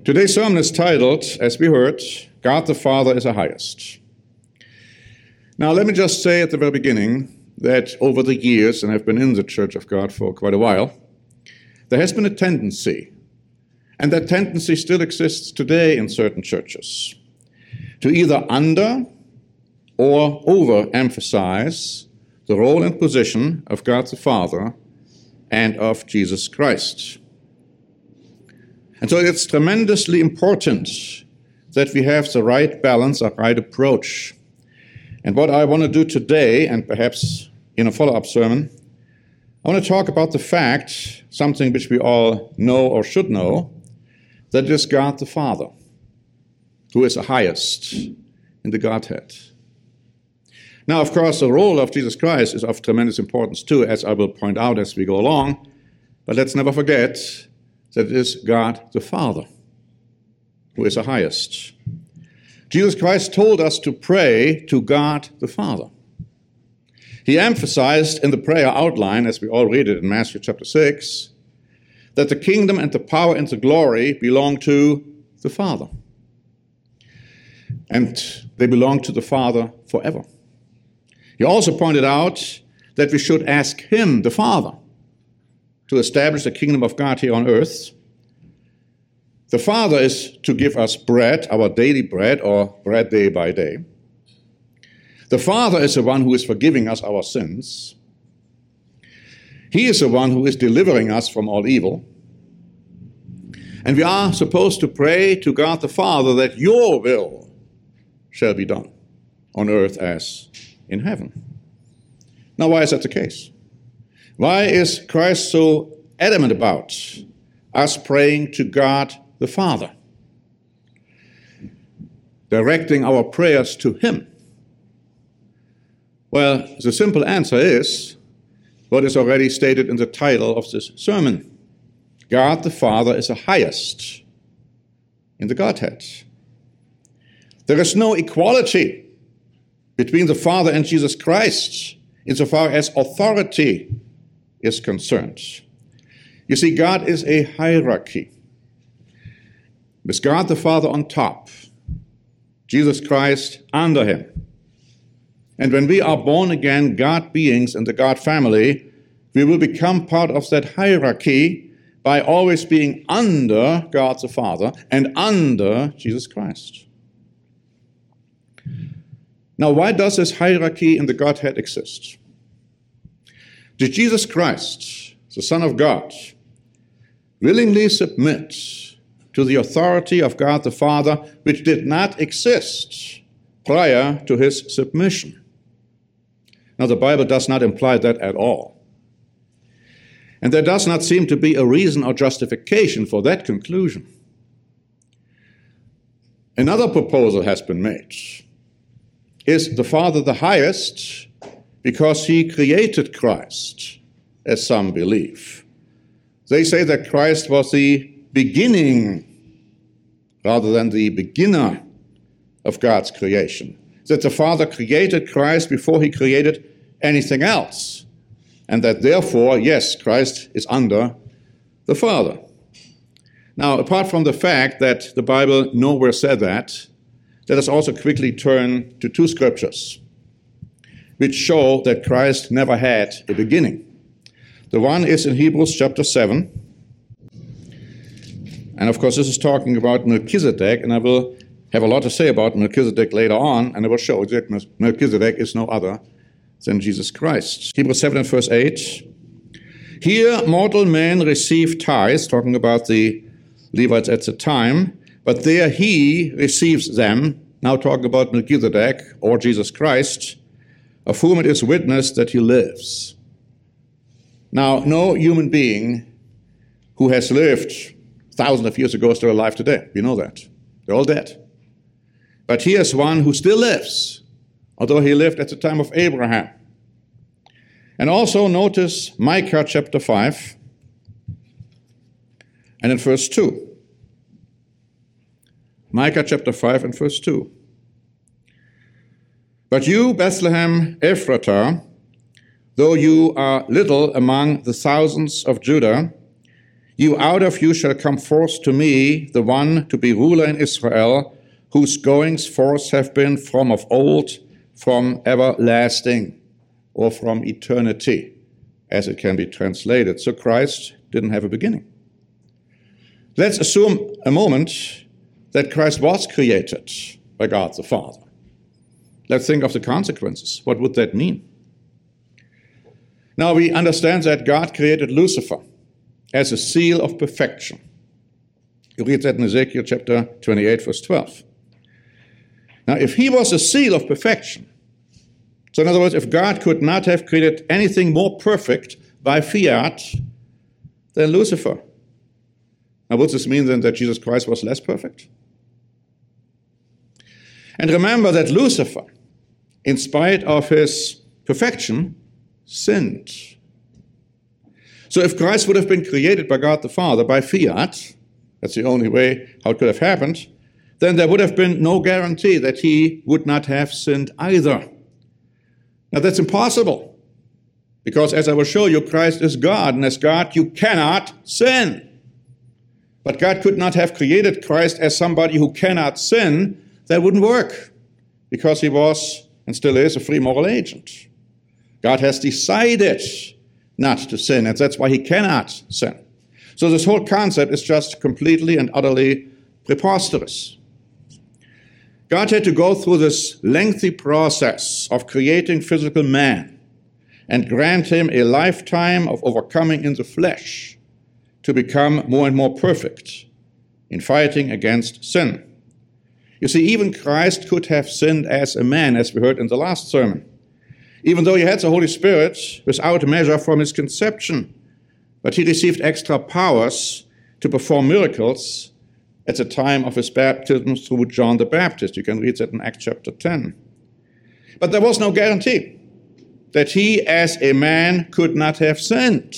Today's sermon is titled, as we heard, God the Father is the highest. Now, let me just say at the very beginning that over the years, and I've been in the Church of God for quite a while, there has been a tendency, and that tendency still exists today in certain churches, to either under or overemphasize the role and position of God the Father and of Jesus Christ. And so it's tremendously important that we have the right balance, a right approach. And what I want to do today, and perhaps in a follow-up sermon, I want to talk about the fact, something which we all know or should know, that it is God the Father who is the highest in the Godhead. Now, of course, the role of Jesus Christ is of tremendous importance too, as I will point out as we go along. But let's never forget that it is God the Father who is the highest. Jesus Christ told us to pray to God the Father. He emphasized in the prayer outline, as we all read it in Matthew chapter 6, that the kingdom and the power and the glory belong to the Father. And they belong to the Father forever. He also pointed out that we should ask Him, the Father, to establish the kingdom of God here on earth. The Father is to give us bread, our daily bread, or bread day by day. The Father is the one who is forgiving us our sins. He is the one who is delivering us from all evil. And we are supposed to pray to God the Father that your will shall be done on earth as in heaven. Now, why is that the case? Why is Christ so adamant about us praying to God the Father, directing our prayers to Him? Well, the simple answer is what is already stated in the title of this sermon. God the Father is the highest in the Godhead. There is no equality between the Father and Jesus Christ insofar as authority is concerned. You see, God is a hierarchy. With God the Father on top, Jesus Christ under Him. And when we are born again God beings in the God family, we will become part of that hierarchy by always being under God the Father and under Jesus Christ. Now, why does this hierarchy in the Godhead exist? Did Jesus Christ, the Son of God, willingly submit to the authority of God the Father, which did not exist prior to His submission? Now, the Bible does not imply that at all. And there does not seem to be a reason or justification for that conclusion. Another proposal has been made. Is the Father the highest because He created Christ, as some believe? They say that Christ was the beginning rather than the beginner of God's creation. That the Father created Christ before He created anything else. And that therefore, yes, Christ is under the Father. Now, apart from the fact that the Bible nowhere said that, let us also quickly turn to two scriptures which show that Christ never had a beginning. The one is in Hebrews chapter 7. And of course, this is talking about Melchizedek, and I will have a lot to say about Melchizedek later on, and I will show that Melchizedek is no other than Jesus Christ. Hebrews 7 and verse 8. Here mortal men receive tithes, talking about the Levites at the time, but there he receives them, now talking about Melchizedek or Jesus Christ, of whom it is witnessed that he lives. Now, no human being who has lived thousands of years ago is still alive today. We know that. They're all dead. But he is one who still lives, although he lived at the time of Abraham. And also notice Micah chapter 5 and in verse 2. Micah chapter 5 and verse 2. But you, Bethlehem Ephratah, though you are little among the thousands of Judah, Out of you shall come forth to me the one to be ruler in Israel, whose goings forth have been from of old, from everlasting, or from eternity, as it can be translated. So Christ didn't have a beginning. Let's assume a moment that Christ was created by God the Father. Let's think of the consequences. What would that mean? Now we understand that God created Lucifer as a seal of perfection. You read that in Ezekiel chapter 28, verse 12. Now, if he was a seal of perfection, so in other words, if God could not have created anything more perfect by fiat than Lucifer, now would this mean then that Jesus Christ was less perfect? And remember that Lucifer, in spite of his perfection, sinned. So if Christ would have been created by God the Father by fiat, that's the only way how it could have happened, then there would have been no guarantee that he would not have sinned either. Now that's impossible, because as I will show you, Christ is God, and as God you cannot sin. But God could not have created Christ as somebody who cannot sin. That wouldn't work, because he was and still is a free moral agent. God has decided not to sin, and that's why he cannot sin. So this whole concept is just completely and utterly preposterous. God had to go through this lengthy process of creating physical man and grant him a lifetime of overcoming in the flesh to become more and more perfect in fighting against sin. You see, even Christ could have sinned as a man, as we heard in the last sermon, even though he had the Holy Spirit without measure from his conception. But he received extra powers to perform miracles at the time of his baptism through John the Baptist. You can read that in Acts chapter 10. But there was no guarantee that he as a man could not have sinned.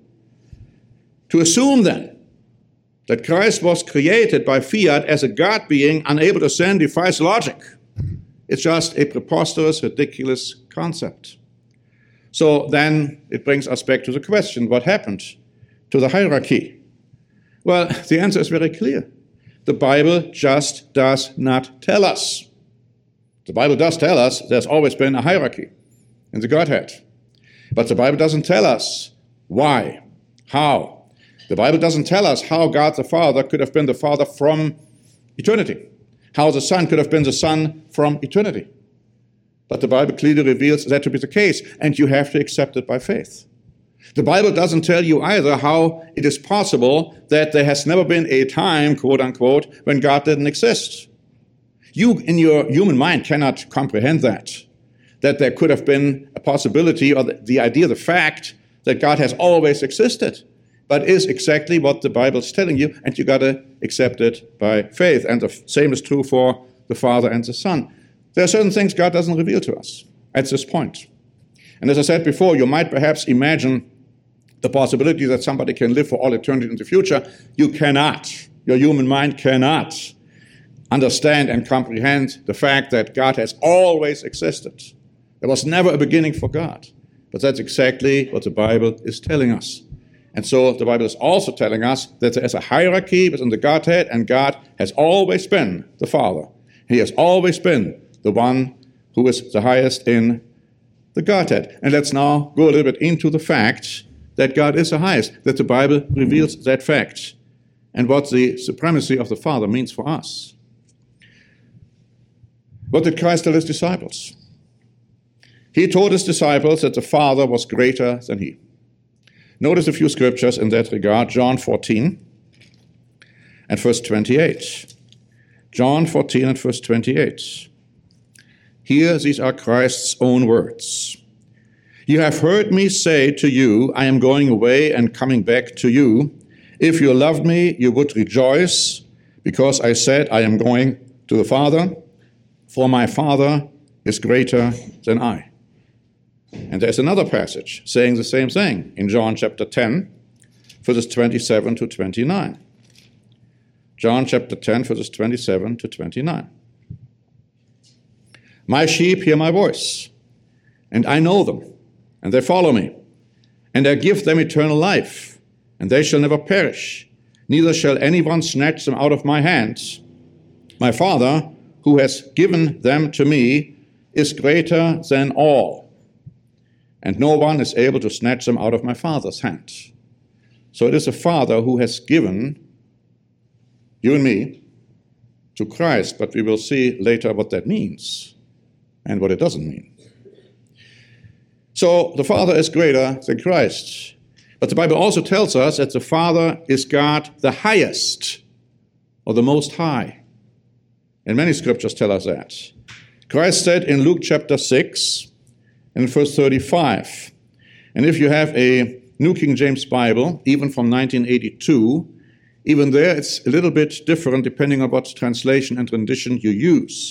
To assume then that Christ was created by fiat as a God being unable to sin defies logic. It's just a preposterous, ridiculous concept. So then it brings us back to the question, what happened to the hierarchy? Well, the answer is very clear. The Bible just does not tell us. The Bible does tell us there's always been a hierarchy in the Godhead. But the Bible doesn't tell us why, how. The Bible doesn't tell us how God the Father could have been the Father from eternity, how the Son could have been the Son from eternity. But the Bible clearly reveals that to be the case, and you have to accept it by faith. The Bible doesn't tell you either how it is possible that there has never been a time, quote unquote, when God didn't exist. You, in your human mind, cannot comprehend that there could have been a possibility or the idea, the fact that God has always existed, but is exactly what the Bible is telling you, and you got to accept it by faith. And the same is true for the Father and the Son. There are certain things God doesn't reveal to us at this point. And as I said before, you might perhaps imagine the possibility that somebody can live for all eternity in the future. You cannot. Your human mind cannot understand and comprehend the fact that God has always existed. There was never a beginning for God. But that's exactly what the Bible is telling us. And so the Bible is also telling us that there is a hierarchy within the Godhead, and God has always been the Father. He has always been the one who is the highest in the Godhead. And let's now go a little bit into the fact that God is the highest, that the Bible reveals that fact, and what the supremacy of the Father means for us. What did Christ tell his disciples? He told his disciples that the Father was greater than he. Notice a few scriptures in that regard. John 14 and verse 28. John 14 and verse 28. Here, these are Christ's own words. You have heard me say to you, I am going away and coming back to you. If you loved me, you would rejoice, because I said I am going to the Father, for my Father is greater than I. And there's another passage saying the same thing in John chapter 10, verses 27 to 29. John chapter 10, verses 27 to 29. My sheep hear my voice, and I know them, and they follow me, and I give them eternal life, and they shall never perish, neither shall anyone snatch them out of my hands. My Father, who has given them to me, is greater than all, and no one is able to snatch them out of my Father's hand. So it is the Father who has given you and me to Christ, but we will see later what that means and what it doesn't mean. So the Father is greater than Christ. But the Bible also tells us that the Father is God the highest, or the Most High. And many scriptures tell us that. Christ said in Luke chapter 6, and verse 35, and if you have a New King James Bible, even from 1982, even there it's a little bit different depending on what translation and rendition you use.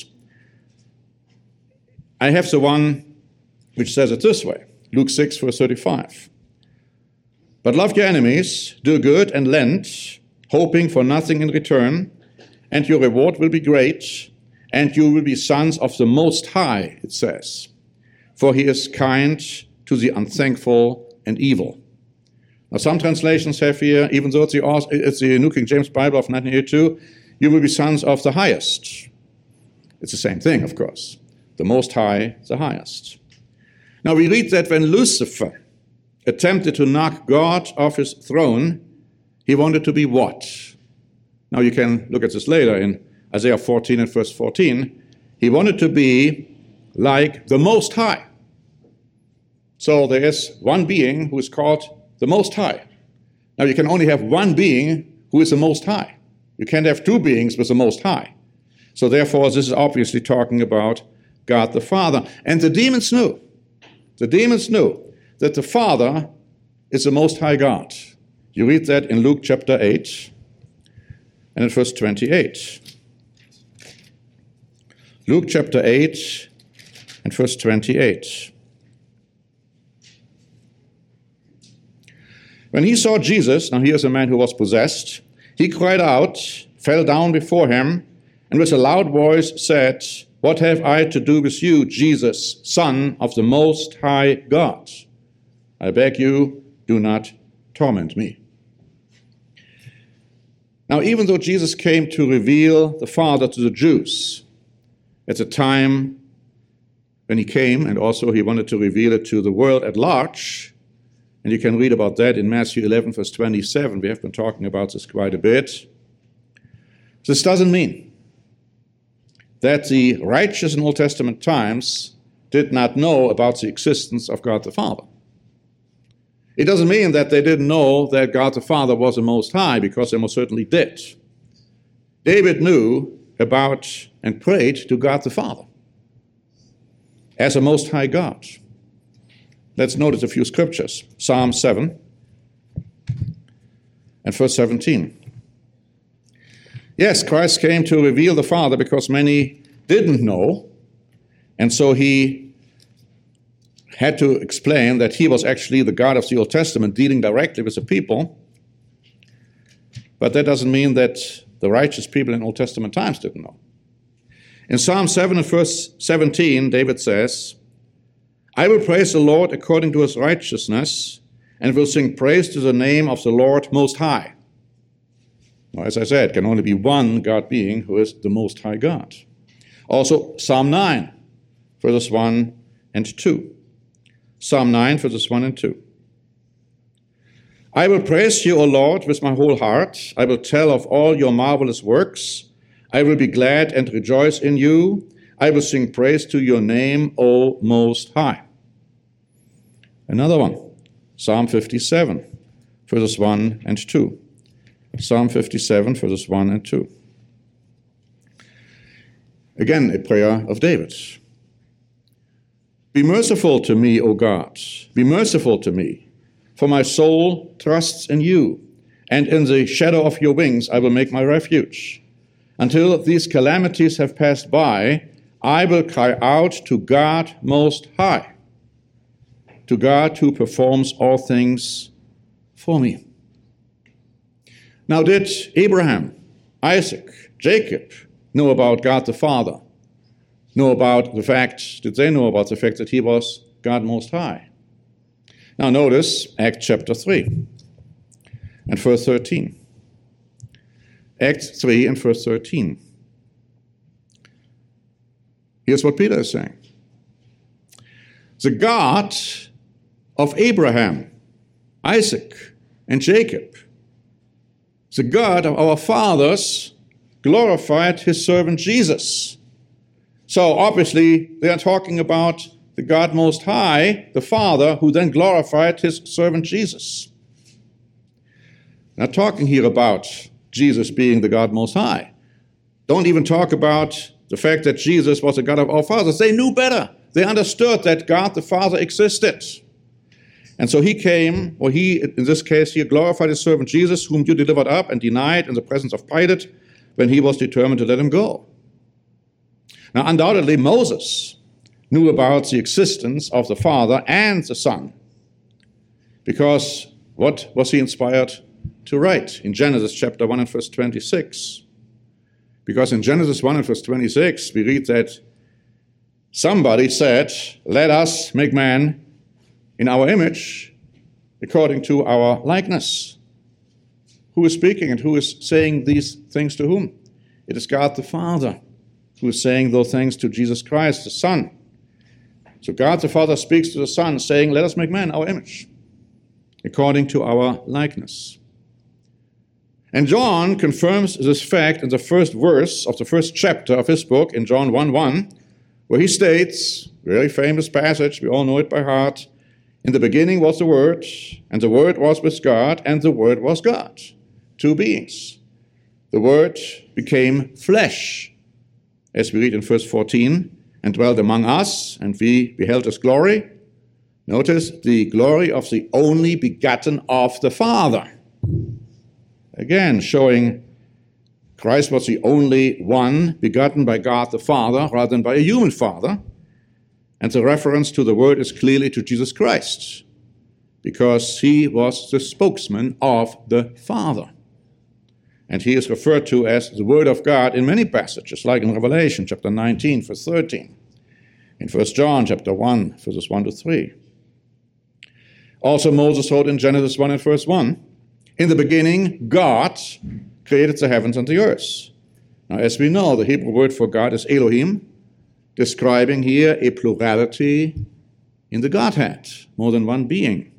I have the one which says it this way, Luke 6, verse 35. But love your enemies, do good and lend, hoping for nothing in return, and your reward will be great, and you will be sons of the Most High, it says. For he is kind to the unthankful and evil. Now some translations have here, even though it's the New King James Bible of 1982, you will be sons of the highest. It's the same thing, of course. The Most High, the highest. Now we read that when Lucifer attempted to knock God off his throne, he wanted to be what? Now you can look at this later in Isaiah 14 and verse 14. He wanted to be like the Most High. So there is one being who is called the Most High. Now you can only have one being who is the Most High. You can't have two beings with the Most High. So therefore this is obviously talking about God the Father. And the demons knew. The demons knew that the Father is the Most High God. You read that in Luke chapter 8 and in verse 28. Luke chapter 8 and verse 28. When he saw Jesus, now here's a man who was possessed, he cried out, fell down before him, and with a loud voice said, "What have I to do with you, Jesus, Son of the Most High God? I beg you, do not torment me." Now, even though Jesus came to reveal the Father to the Jews at the time when he came, and also he wanted to reveal it to the world at large, and you can read about that in Matthew 11, verse 27. We have been talking about this quite a bit. This doesn't mean that the righteous in Old Testament times did not know about the existence of God the Father. It doesn't mean that they didn't know that God the Father was the Most High, because they most certainly did. David knew about and prayed to God the Father as a Most High God. Let's notice a few scriptures. Psalm 7 and verse 17. Yes, Christ came to reveal the Father because many didn't know, and so he had to explain that he was actually the God of the Old Testament, dealing directly with the people. But that doesn't mean that the righteous people in Old Testament times didn't know. In Psalm 7 and verse 17, David says, "I will praise the Lord according to his righteousness, and will sing praise to the name of the Lord Most High." Well, as I said, can only be one God being who is the Most High God. Also, Psalm 9, verses 1 and 2. Psalm 9, verses 1 and 2. "I will praise you, O Lord, with my whole heart. I will tell of all your marvelous works. I will be glad and rejoice in you. I will sing praise to your name, O Most High." Another one, Psalm 57, verses 1 and 2. Psalm 57, verses 1 and 2. Again, a prayer of David. "Be merciful to me, O God. Be merciful to me, for my soul trusts in you, and in the shadow of your wings I will make my refuge. Until these calamities have passed by, I will cry out to God Most High, to God who performs all things for me." Now, did Abraham, Isaac, Jacob know about God the Father? Did they know about the fact that he was God Most High? Now notice Acts chapter 3. and verse 13. Acts 3 and verse 13. Here's what Peter is saying. The God of Abraham, Isaac, and Jacob, the God of our fathers, glorified his servant Jesus. So obviously they are talking about the God Most High, the Father, who then glorified his servant Jesus. Not talking here about Jesus being the God Most High. Don't even talk about the fact that Jesus was the God of our fathers. They knew better. They understood that God the Father existed. And so he came, or he, in this case here, glorified his servant Jesus, whom you delivered up and denied in the presence of Pilate when he was determined to let him go. Now, undoubtedly, Moses knew about the existence of the Father and the Son. Because what was he inspired to write in Genesis chapter 1 and verse 26? Because in Genesis 1 and verse 26, we read that somebody said, "Let us make man in our image, according to our likeness." Who is speaking and who is saying these things to whom? It is God the Father who is saying those things to Jesus Christ, the Son. So God the Father speaks to the Son, saying, "Let us make man in our image, according to our likeness." And John confirms this fact in the first verse of the first chapter of his book, in John 1:1, where he states, very famous passage, we all know it by heart, "In the beginning was the Word, and the Word was with God, and the Word was God." Two beings. The Word became flesh, as we read in verse 14, "and dwelt among us, and we beheld his glory." Notice, the glory of the only begotten of the Father. Again, showing Christ was the only one begotten by God the Father rather than by a human father. And the reference to the Word is clearly to Jesus Christ, because he was the spokesman of the Father. And he is referred to as the Word of God in many passages, like in Revelation chapter 19, verse 13, in 1 John chapter 1, verses 1 to 3. Also Moses wrote in Genesis 1 and verse 1, "In the beginning, God created the heavens and the earth." Now, as we know, the Hebrew word for God is Elohim, describing here a plurality in the Godhead, more than one being.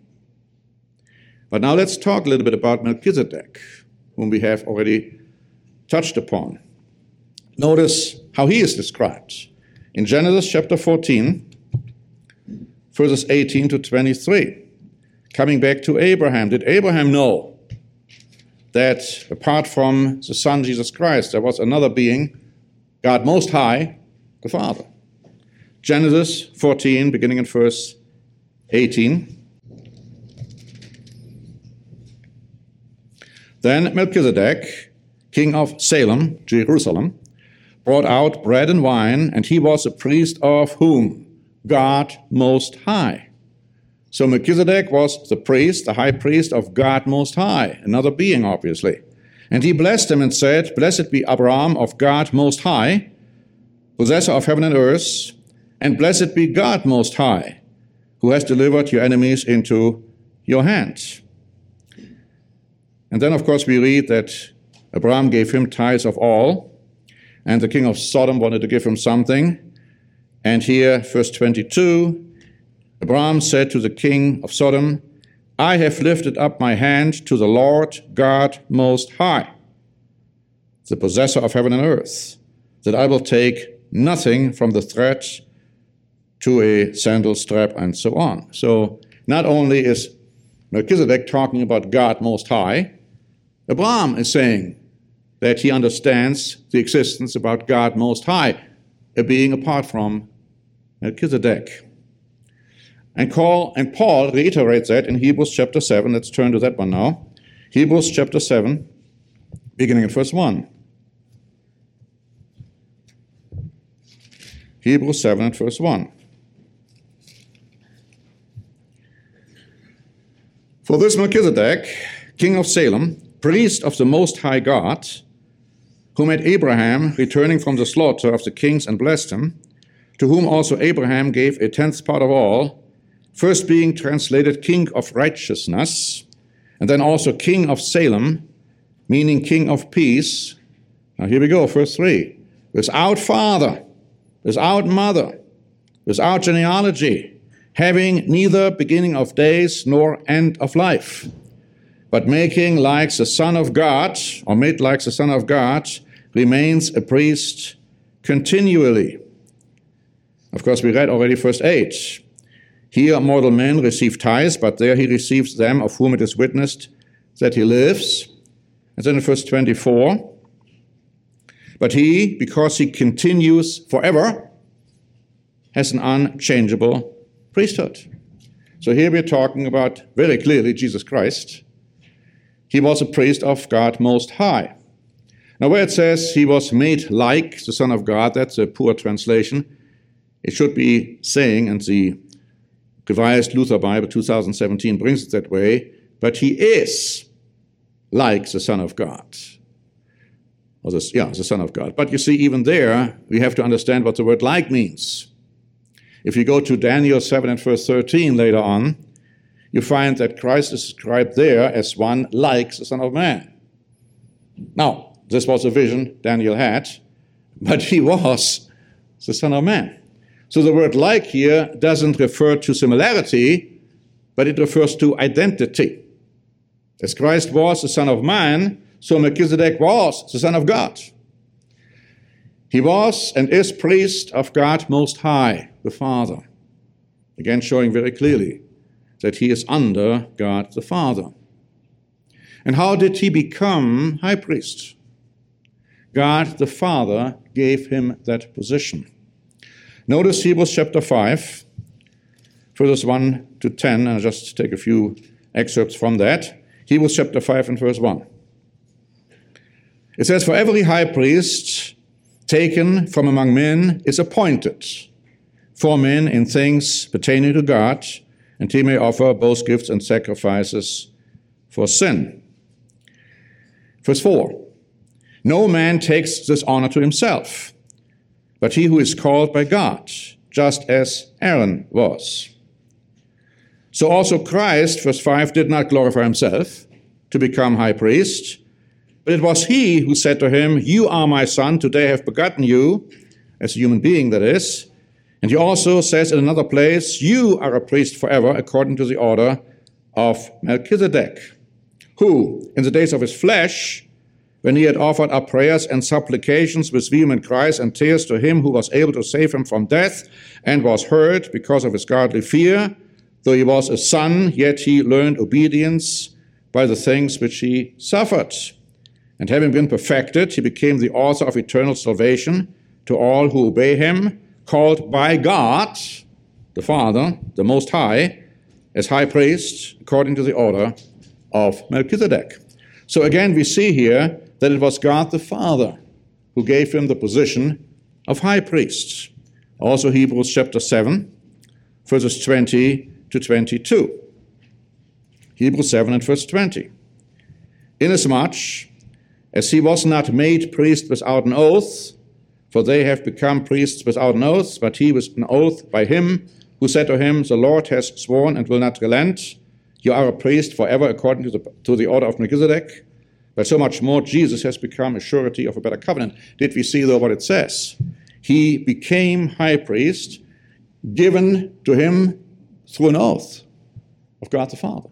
But now let's talk a little bit about Melchizedek, whom we have already touched upon. Notice how he is described in Genesis chapter 14, verses 18 to 23. Coming back to Abraham, did Abraham know that apart from the Son Jesus Christ, there was another being, God Most High, the Father? Genesis 14, beginning in verse 18. "Then Melchizedek, king of Salem, Jerusalem, brought out bread and wine, and he was a priest of whom? God Most High." So Melchizedek was the priest, the high priest of God Most High, another being, obviously. "And he blessed him and said, Blessed be Abraham of God Most High, possessor of heaven and earth, and blessed be God Most High, who has delivered your enemies into your hands." And then, of course, we read that Abraham gave him tithes of all, and the king of Sodom wanted to give him something. And here, verse 22, Abraham said to the king of Sodom, "I have lifted up my hand to the Lord God Most High, the possessor of heaven and earth, that I will take nothing from the thread to a sandal strap," and so on. So not only is Melchizedek talking about God Most High, Abraham is saying that he understands the existence about God Most High, a being apart from Melchizedek. And Paul reiterates that in Hebrews chapter 7. Let's turn to that one now. Hebrews chapter 7, beginning in verse 1. Hebrews 7 and verse 1. "For this Melchizedek, king of Salem, priest of the Most High God, who met Abraham returning from the slaughter of the kings and blessed him, to whom also Abraham gave a tenth part of all, first being translated king of righteousness, And then also King of Salem, meaning King of Peace. Now here we go, verse 3. Without father, without mother, without genealogy, having neither beginning of days nor end of life, but making like the Son of God, or made like the Son of God, remains a priest continually. Of course, we read already verse 8. Here mortal men receive tithes, but there he receives them of whom it is witnessed that he lives. And then in verse 24, but he, because he continues forever, has an unchangeable priesthood. So here we're talking about very clearly Jesus Christ. He was a priest of God Most High. Now where it says he was made like the Son of God, that's a poor translation. It should be saying, and the Revised Luther Bible 2017 brings it that way, but he is like the Son of God. Or the Son of God. But you see, even there, we have to understand what the word like means. If you go to Daniel 7 and verse 13 later on, you find that Christ is described there as one like the Son of Man. Now, this was a vision Daniel had, but he was the Son of Man. So the word like here doesn't refer to similarity, but it refers to identity. As Christ was the Son of Man, so Melchizedek was the Son of God. He was and is priest of God Most High, the Father. Again, showing very clearly that he is under God the Father. And how did he become high priest? God the Father gave him that position. Notice Hebrews chapter 5, verses 1 to 10, and I'll just take a few excerpts from that. Hebrews chapter 5 and verse 1. It says, for every high priest taken from among men is appointed for men in things pertaining to God, and he may offer both gifts and sacrifices for sin. Verse 4. No man takes this honor to himself, but he who is called by God, just as Aaron was. So also Christ, verse 5, did not glorify himself to become high priest, but it was he who said to him, you are my son, today I have begotten you, as a human being that is. And he also says in another place, you are a priest forever, according to the order of Melchizedek, who, in the days of his flesh, when he had offered up prayers and supplications with vehement cries and tears to him who was able to save him from death, and was heard because of his godly fear, though he was a son, yet he learned obedience by the things which he suffered. And having been perfected, he became the author of eternal salvation to all who obey him, called by God, the Father, the Most High, as high priest, according to the order of Melchizedek. So again, we see here that it was God the Father who gave him the position of high priest. Also Hebrews chapter 7, verses 20 to 22. Hebrews 7 and verse 20. Inasmuch as he was not made priest without an oath, for they have become priests without an oath, but he with an oath by him who said to him, the Lord has sworn and will not relent. You are a priest forever according to the order of Melchizedek. But so much more, Jesus has become a surety of a better covenant. Did we see, though, what it says? He became high priest, given to him through an oath of God the Father.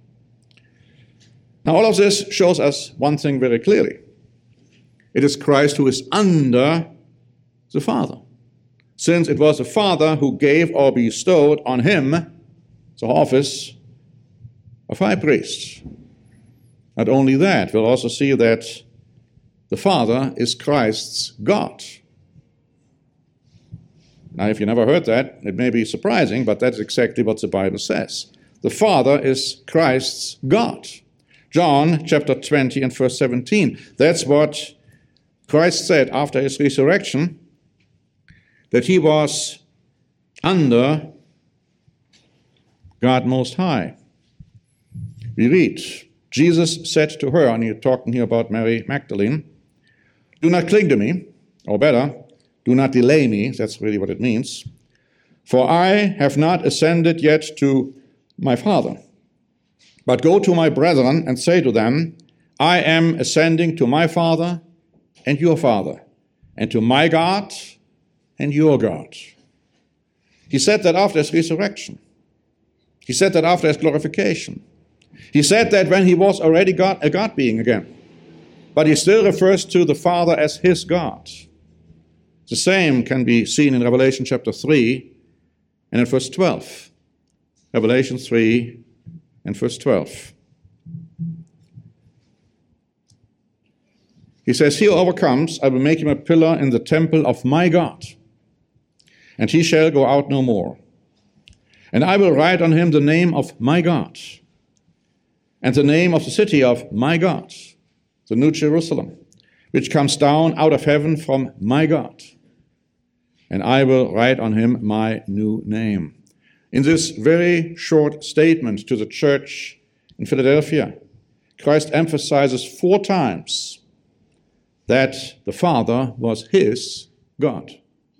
Now, all of this shows us one thing very clearly. It is Christ who is under the Father, since it was the Father who gave or bestowed on him the office of high priest. Not only that, we'll also see that the Father is Christ's God. Now, if you never heard that, it may be surprising, but that's exactly what the Bible says. The Father is Christ's God. John chapter 20 and verse 17. That's what Christ said after his resurrection, that he was under God Most High. We read, Jesus said to her, and you're talking here about Mary Magdalene, do not cling to me, or better, do not delay me, that's really what it means, for I have not ascended yet to my Father. But go to my brethren and say to them, I am ascending to my Father and your Father, and to my God and your God. He said that after his resurrection. He said that after his glorification. He said that when he was already a God being again. But he still refers to the Father as his God. The same can be seen in Revelation chapter 3 and in verse 12. Revelation 3 and verse 12. He says, he who overcomes, I will make him a pillar in the temple of my God, and he shall go out no more. And I will write on him the name of my God, and the name of the city of my God, the New Jerusalem, which comes down out of heaven from my God. And I will write on him my new name. In this very short statement to the church in Philadelphia, Christ emphasizes 4 times that the Father was his God.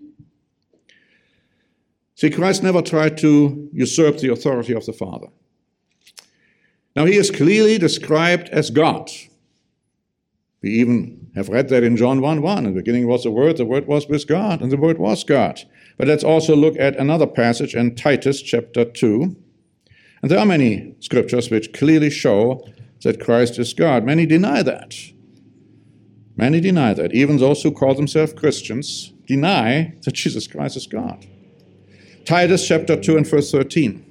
See, Christ never tried to usurp the authority of the Father. Now, he is clearly described as God. We even have read that in John 1:1. In the beginning was the Word was with God, and the Word was God. But let's also look at another passage in Titus chapter 2. And there are many scriptures which clearly show that Christ is God. Many deny that. Many deny that. Even those who call themselves Christians deny that Jesus Christ is God. Titus chapter 2 and verse 13.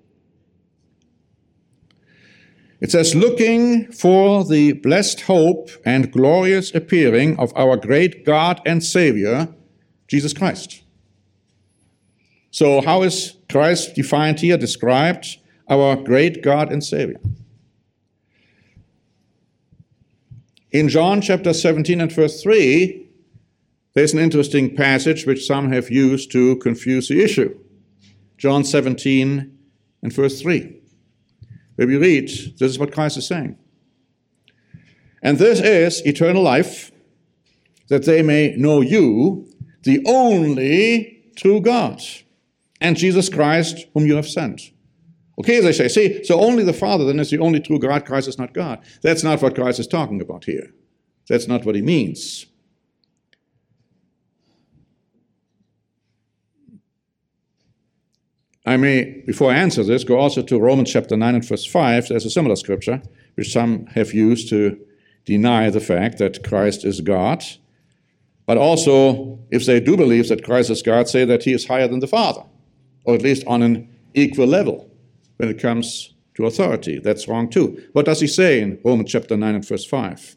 It says, looking for the blessed hope and glorious appearing of our great God and Savior, Jesus Christ. So how is Christ defined here, described? Our great God and Savior. In John chapter 17 and verse 3, there's an interesting passage which some have used to confuse the issue. John 17 and verse 3, where we read, this is what Christ is saying. And this is eternal life, that they may know you, the only true God, and Jesus Christ, whom you have sent. Okay, they say, see, so only the Father then is the only true God, Christ is not God. That's not what Christ is talking about here. That's not what he means. I may, before I answer this, go also to Romans chapter 9 and verse 5. There's a similar scripture, which some have used to deny the fact that Christ is God. But also, if they do believe that Christ is God, say that he is higher than the Father, or at least on an equal level when it comes to authority. That's wrong too. What does he say in Romans chapter 9 and verse 5?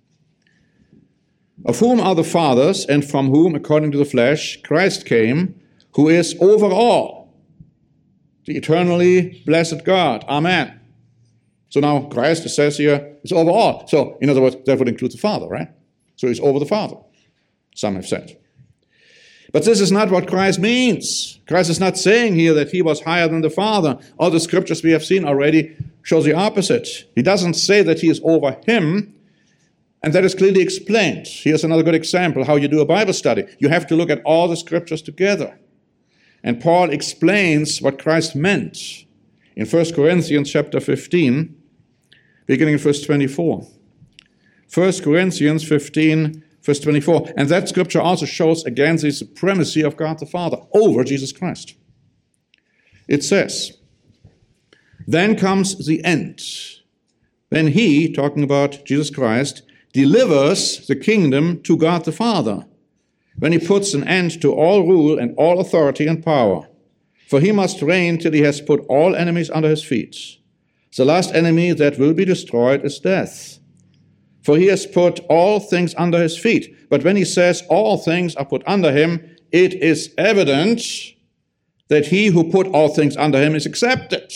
Of whom are the fathers, and from whom, according to the flesh, Christ came, who is over all, the eternally blessed God. Amen. So now Christ, it says here, is over all. So, in other words, that would include the Father, right? So he's over the Father, some have said. But this is not what Christ means. Christ is not saying here that he was higher than the Father. All the scriptures we have seen already show the opposite. He doesn't say that he is over him, and that is clearly explained. Here's another good example how you do a Bible study. You have to look at all the scriptures together. And Paul explains what Christ meant in 1 Corinthians chapter 15, beginning in verse 24. 1 Corinthians 15, verse 24. And that scripture also shows again the supremacy of God the Father over Jesus Christ. It says, then comes the end. Then he, talking about Jesus Christ, delivers the kingdom to God the Father, when he puts an end to all rule and all authority and power. For he must reign till he has put all enemies under his feet. The last enemy that will be destroyed is death. For he has put all things under his feet. But when he says all things are put under him, it is evident that he who put all things under him is accepted.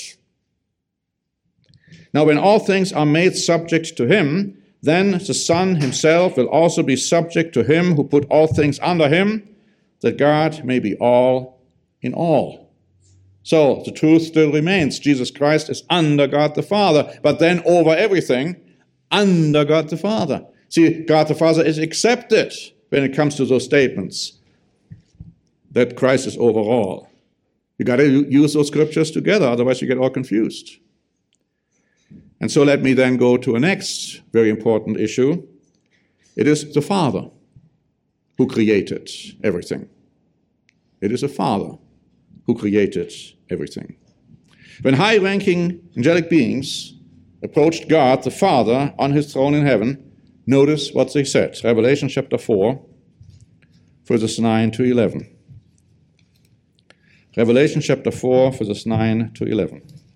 Now when all things are made subject to him, then the Son himself will also be subject to him who put all things under him, that God may be all in all. So the truth still remains. Jesus Christ is under God the Father, but then over everything, under God the Father. See, God the Father is accepted when it comes to those statements that Christ is over all. You got to use those scriptures together, otherwise you get all confused. And so let me then go to a next very important issue. It is the Father who created everything. It is the Father who created everything. When high-ranking angelic beings approached God, the Father, on his throne in heaven, notice what they said. Revelation chapter 4, verses 9 to 11. Revelation chapter 4, verses 9 to 11.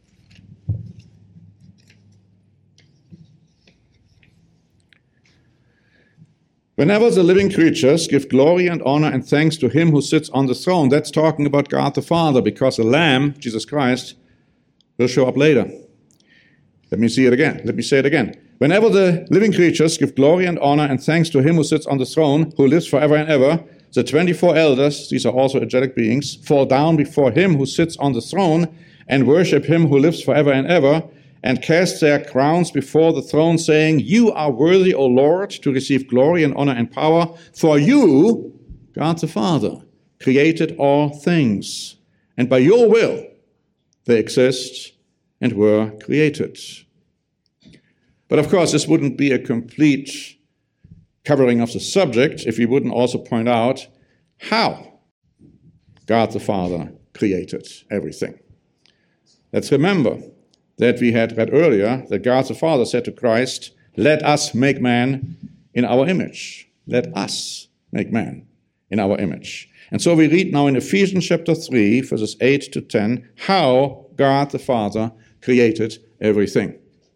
Whenever the living creatures give glory and honor and thanks to him who sits on the throne, that's talking about God the Father, because the Lamb, Jesus Christ, will show up later. Let me say it again. Whenever the living creatures give glory and honor and thanks to him who sits on the throne, who lives forever and ever, the 24 elders, these are also angelic beings, fall down before him who sits on the throne and worship him who lives forever and ever, and cast their crowns before the throne, saying, "You are worthy, O Lord, to receive glory and honor and power, for you, God the Father, created all things, and by your will they exist and were created." But of course, this wouldn't be a complete covering of the subject if we wouldn't also point out how God the Father created everything. Let's remember that we had read earlier that God the Father said to Christ, "Let us make man in our image." Let us make man in our image. And so we read now in Ephesians chapter 3, verses 8 to 10, how God the Father created everything.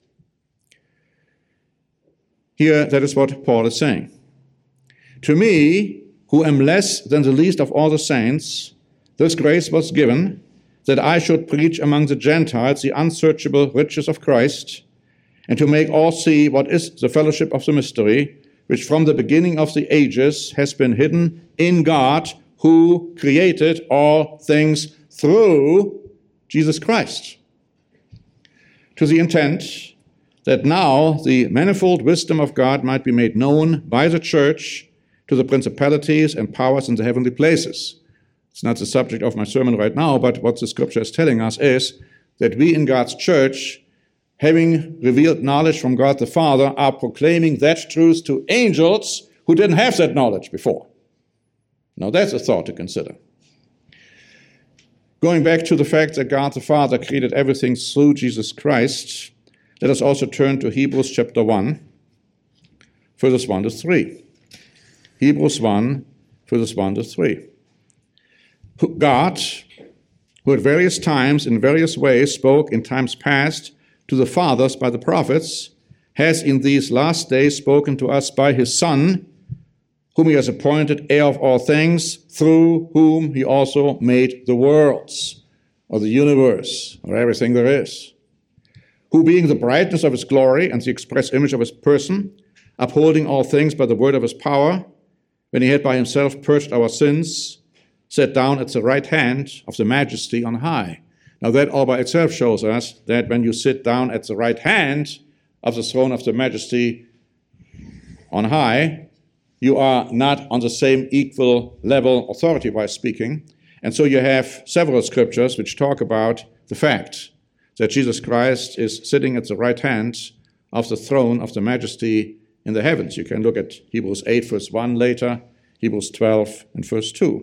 Here, that is what Paul is saying. "To me, who am less than the least of all the saints, this grace was given, that I should preach among the Gentiles the unsearchable riches of Christ, and to make all see what is the fellowship of the mystery, which from the beginning of the ages has been hidden in God, who created all things through Jesus Christ, to the intent that now the manifold wisdom of God might be made known by the church to the principalities and powers in the heavenly places." It's not the subject of my sermon right now, but what the scripture is telling us is that we in God's church, having revealed knowledge from God the Father, are proclaiming that truth to angels who didn't have that knowledge before. Now that's a thought to consider. Going back to the fact that God the Father created everything through Jesus Christ, let us also turn to Hebrews chapter 1, verses 1 to 3. Hebrews 1, verses 1 to 3. God, who at various times in various ways spoke in times past to the fathers by the prophets, has in these last days spoken to us by his Son, whom he has appointed heir of all things, through whom he also made the worlds, or the universe, or everything there is, who being the brightness of his glory and the express image of his person, upholding all things by the word of his power, when he had by himself purged our sins, sat down at the right hand of the majesty on high. Now that all by itself shows us that when you sit down at the right hand of the throne of the majesty on high, you are not on the same equal level authority-wise speaking. And so you have several scriptures which talk about the fact that Jesus Christ is sitting at the right hand of the throne of the majesty in the heavens. You can look at Hebrews 8, verse 1 later, Hebrews 12 and verse 2.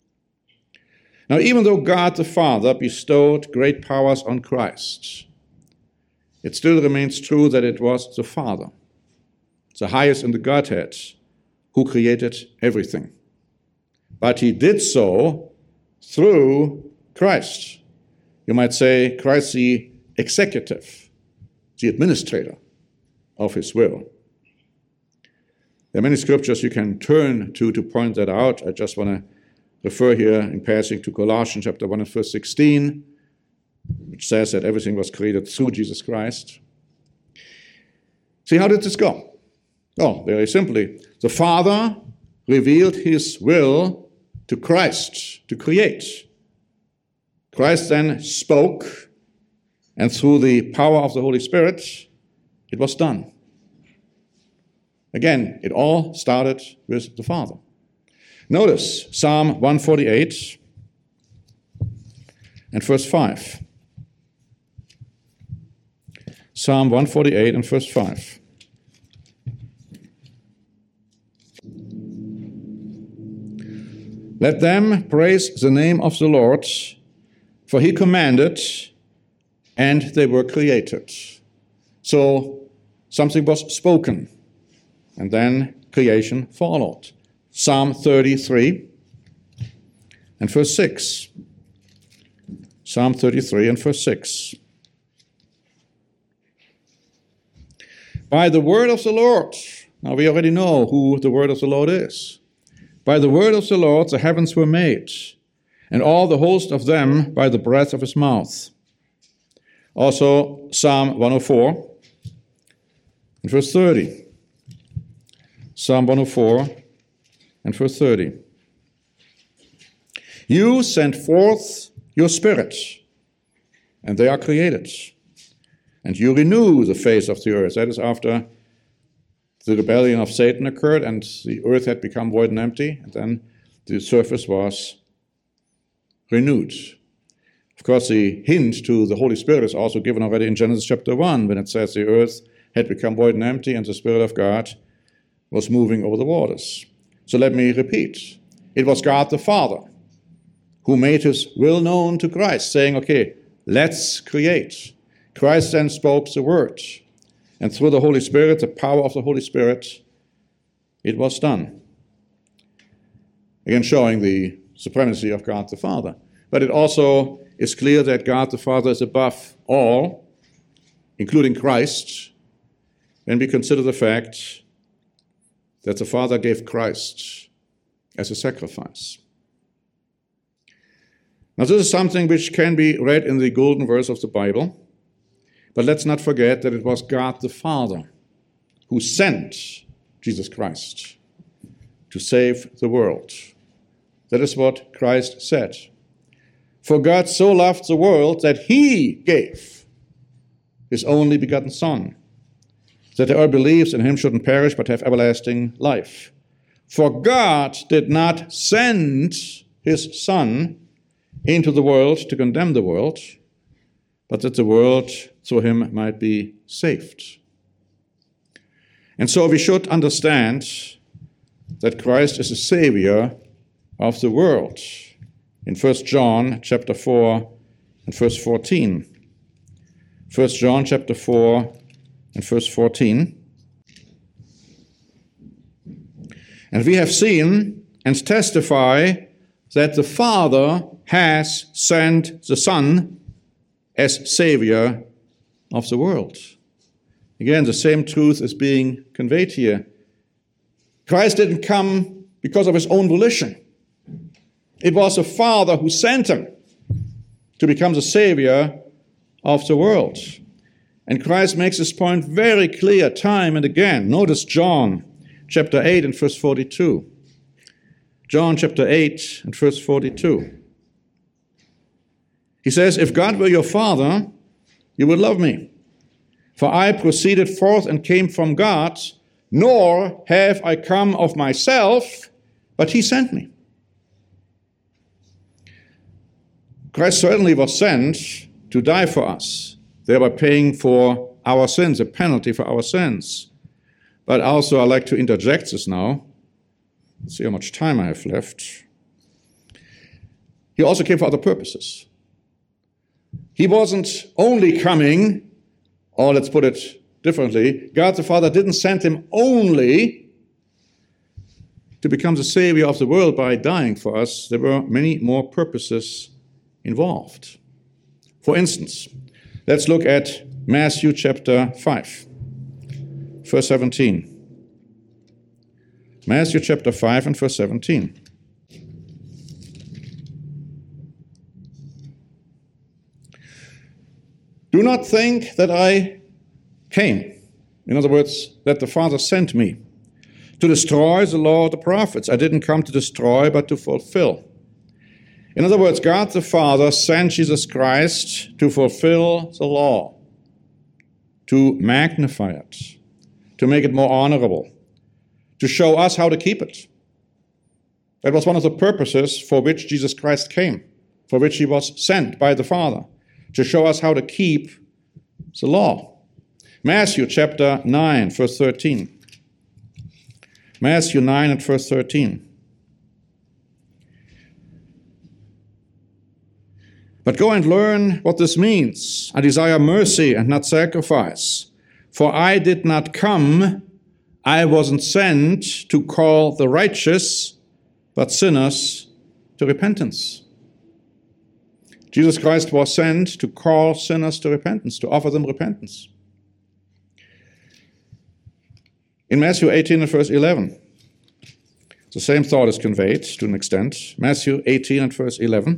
Now, even though God the Father bestowed great powers on Christ, it still remains true that it was the Father, the highest in the Godhead, who created everything. But he did so through Christ. You might say Christ the executive, the administrator of his will. There are many scriptures you can turn to point that out. I just want to refer here in passing to Colossians chapter 1 and verse 16, which says that everything was created through Jesus Christ. See, how did this go? Oh, very simply. The Father revealed his will to Christ to create. Christ then spoke, and through the power of the Holy Spirit, it was done. Again, it all started with the Father. Notice Psalm 148 and verse 5. Psalm 148 and verse 5. Let them praise the name of the Lord, for he commanded, and they were created. So something was spoken, and then creation followed. Psalm 33 and verse 6. Psalm 33 and verse 6. By the word of the Lord. Now we already know who the word of the Lord is. By the word of the Lord the heavens were made, and all the host of them by the breath of his mouth. Also Psalm 104 and verse 30. Psalm 104 and verse 30. You send forth your spirit, and they are created. And you renew the face of the earth. That is after the rebellion of Satan occurred and the earth had become void and empty, and then the surface was renewed. Of course, the hint to the Holy Spirit is also given already in Genesis chapter 1, when it says the earth had become void and empty and the Spirit of God was moving over the waters. So let me repeat. It was God the Father who made his will known to Christ, saying, okay, let's create. Christ then spoke the word. And through the Holy Spirit, the power of the Holy Spirit, it was done. Again, showing the supremacy of God the Father. But it also is clear that God the Father is above all, including Christ, when we consider the fact that the Father gave Christ as a sacrifice. Now, this is something which can be read in the golden verse of the Bible. But let's not forget that it was God the Father who sent Jesus Christ to save the world. That is what Christ said. For God so loved the world that he gave his only begotten Son, that whoever believes in him shouldn't perish but have everlasting life. For God did not send his Son into the world to condemn the world, but that the world through him might be saved. And so we should understand that Christ is the Savior of the world. In 1 John chapter 4 and verse 14. 1 John chapter 4 and verse 14. And we have seen and testify that the Father has sent the Son as Savior of the world. Again, the same truth is being conveyed here. Christ didn't come because of his own volition. It was the Father who sent him to become the Savior of the world. And Christ makes this point very clear time and again. Notice John chapter 8 and verse 42. John chapter 8 and verse 42. He says, if God were your Father, you would love me. For I proceeded forth and came from God, nor have I come of myself, but he sent me. Christ certainly was sent to die for us, thereby paying for our sins, a penalty for our sins. But also I'd like to interject this now. Let's see how much time I have left. He also came for other purposes. He wasn't only coming, or let's put it differently, God the Father didn't send him only to become the Savior of the world by dying for us. There were many more purposes involved. For instance, let's look at Matthew chapter 5, verse 17. Matthew chapter 5 and verse 17. Do not think that I came, in other words, that the Father sent me, to destroy the law of the prophets. I didn't come to destroy, but to fulfill. In other words, God the Father sent Jesus Christ to fulfill the law, to magnify it, to make it more honorable, to show us how to keep it. That was one of the purposes for which Jesus Christ came, for which he was sent by the Father, to show us how to keep the law. Matthew chapter 9, verse 13. Matthew 9 and verse 13. But go and learn what this means. I desire mercy and not sacrifice. For I did not come, I wasn't sent to call the righteous, but sinners to repentance. Jesus Christ was sent to call sinners to repentance, to offer them repentance. In Matthew 18 and verse 11, the same thought is conveyed to an extent. Matthew 18 and verse 11.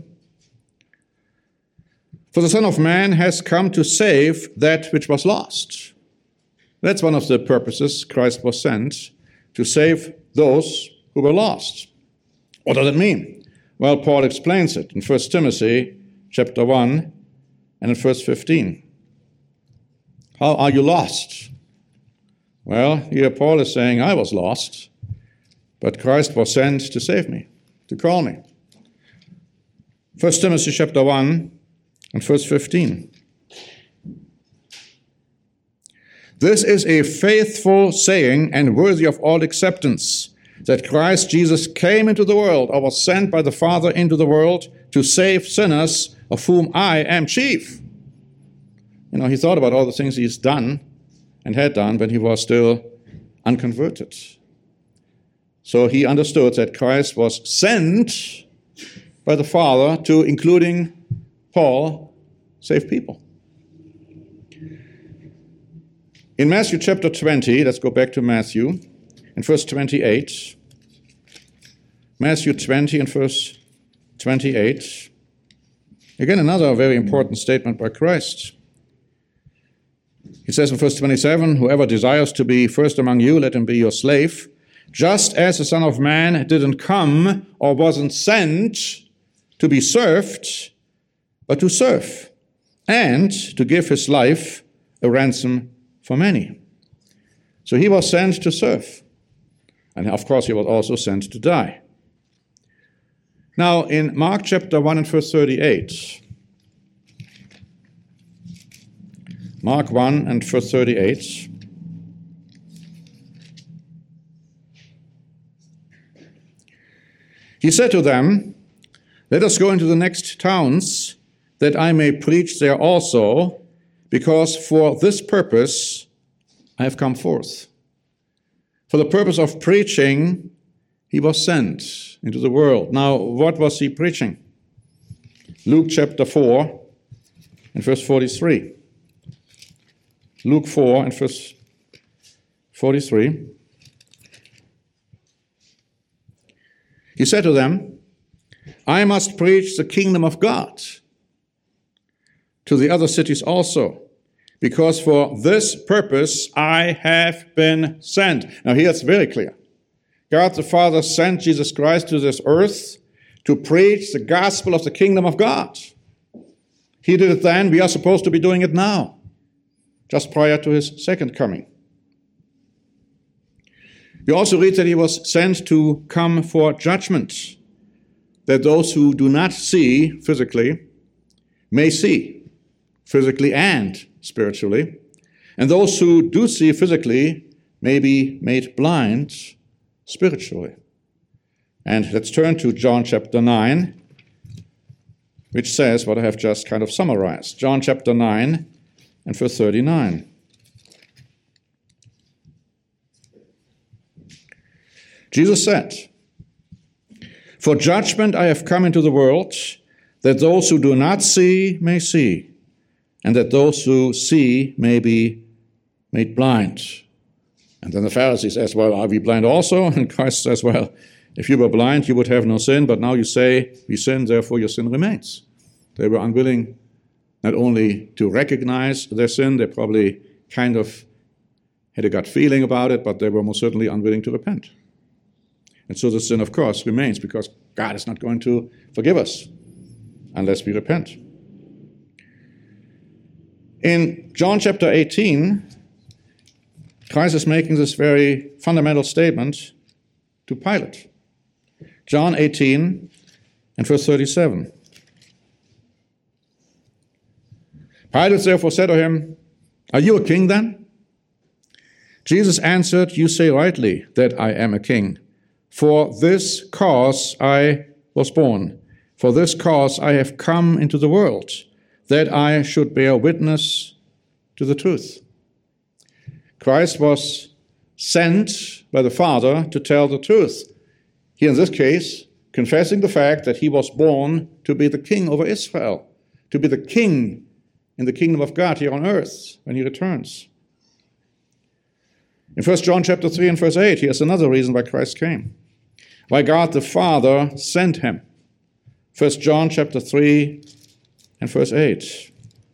For the Son of Man has come to save that which was lost. That's one of the purposes Christ was sent, to save those who were lost. What does it mean? Well, Paul explains it in 1 Timothy chapter 1 and in verse 15. How are you lost? Well, here Paul is saying, I was lost, but Christ was sent to save me, to call me. 1 Timothy chapter 1 and verse 15. This is a faithful saying and worthy of all acceptance, that Christ Jesus came into the world, or was sent by the Father into the world to save sinners, of whom I am chief. You know, he thought about all the things he's done and had done when he was still unconverted. So he understood that Christ was sent by the Father to, including Paul, save people. In Matthew chapter 20, let's go back to Matthew, in verse 28. Matthew 20 and verse 28. Again, another very important statement by Christ. He says in verse 27, whoever desires to be first among you, let him be your slave, just as the Son of Man didn't come or wasn't sent to be served, but to serve, and to give his life a ransom for many. So he was sent to serve. And of course, he was also sent to die. Now, in Mark chapter 1 and verse 38, Mark 1 and verse 38, he said to them, let us go into the next towns, that I may preach there also, because for this purpose I have come forth. For the purpose of preaching, he was sent into the world. Now, what was he preaching? Luke chapter 4 and verse 43. Luke 4 and verse 43. He said to them, I must preach the kingdom of God to the other cities also, because for this purpose I have been sent. Now here it's very clear. God the Father sent Jesus Christ to this earth to preach the gospel of the kingdom of God. He did it then, we are supposed to be doing it now, just prior to his second coming. We also read that he was sent to come for judgment, that those who do not see physically may see, physically and spiritually, and those who do see physically may be made blind spiritually. And let's turn to John chapter 9, which says what I have just kind of summarized. John chapter 9 and verse 39. Jesus said, for judgment I have come into the world, that those who do not see may see, and that those who see may be made blind. And then the Pharisees ask, well, are we blind also? And Christ says, well, if you were blind, you would have no sin, but now you say, we sin, therefore your sin remains. They were unwilling not only to recognize their sin, they probably kind of had a gut feeling about it, but they were most certainly unwilling to repent. And so the sin, of course, remains, because God is not going to forgive us unless we repent. In John chapter 18, Christ is making this very fundamental statement to Pilate. John 18 and verse 37. Pilate therefore said to him, are you a king then? Jesus answered, "You say rightly that I am a king. For this cause I was born. For this cause I have come into the world, that I should bear witness to the truth." Christ was sent by the Father to tell the truth. Here in this case, confessing the fact that he was born to be the king over Israel, to be the king in the kingdom of God here on earth when he returns. In 1 John chapter 3 and verse 8, here's another reason why Christ came. Why God the Father sent him. 1 John chapter 3 and verse 8.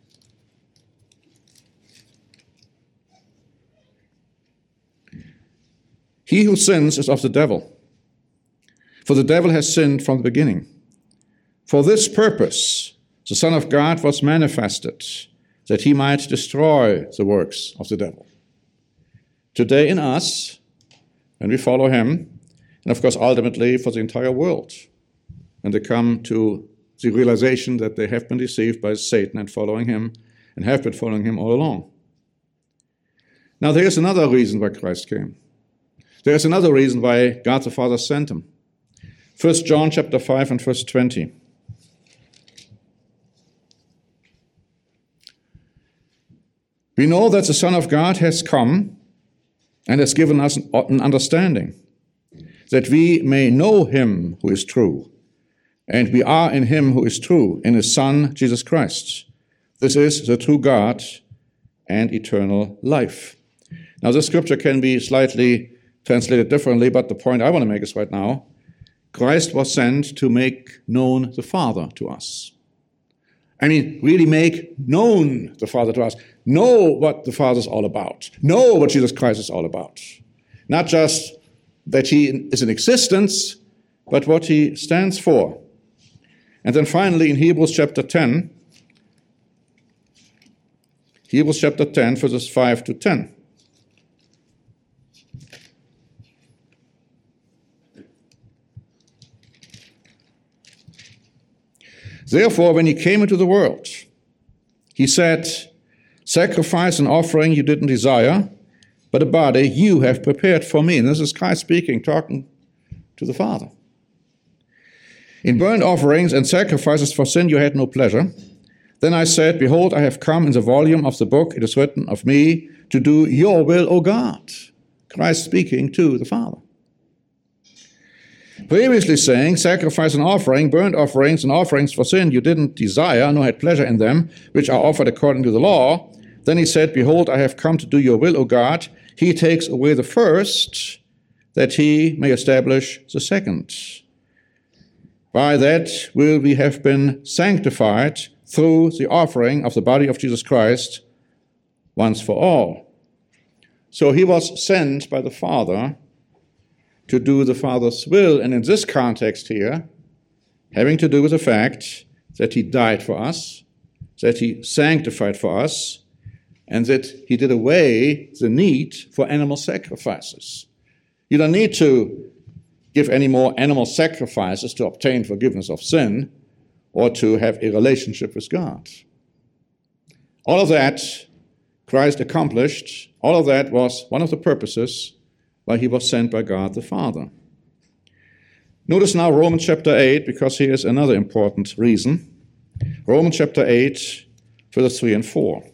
He who sins is of the devil, for the devil has sinned from the beginning. For this purpose the Son of God was manifested, that he might destroy the works of the devil. Today in us, when we follow him, and of course ultimately for the entire world, when they come to the realization that they have been deceived by Satan and following him, and have been following him all along. Now there's another reason why Christ came. There's another reason why God the Father sent him. 1 John chapter 5 and verse 20. We know that the Son of God has come and has given us an understanding, that we may know him who is true. And we are in him who is true, in his Son, Jesus Christ. This is the true God and eternal life. Now, this scripture can be slightly translated differently, but the point I want to make is right now, Christ was sent to make known the Father to us. I mean, really make known the Father to us. Know what the Father's all about. Know what Jesus Christ is all about. Not just that he is in existence, but what he stands for. And then finally in Hebrews chapter 10, verses 5 to 10. Therefore, when he came into the world, he said, "Sacrifice and offering you didn't desire, but a body you have prepared for me." And this is Christ speaking, talking to the Father. "In burnt offerings and sacrifices for sin you had no pleasure. Then I said, Behold, I have come in the volume of the book. It is written of me to do your will, O God." Christ speaking to the Father. Previously saying, sacrifice and offering, burnt offerings and offerings for sin you didn't desire, nor had pleasure in them, which are offered according to the law. Then he said, Behold, I have come to do your will, O God. He takes away the first, that he may establish the second. By that will we have been sanctified through the offering of the body of Jesus Christ once for all. So he was sent by the Father to do the Father's will, and in this context here, having to do with the fact that he died for us, that he sanctified for us, and that he did away the need for animal sacrifices. You don't need to give any more animal sacrifices to obtain forgiveness of sin or to have a relationship with God. All of that Christ accomplished. All of that was one of the purposes why he was sent by God the Father. Notice now Romans chapter 8, because here is another important reason. Romans chapter 8, verses 3 and 4.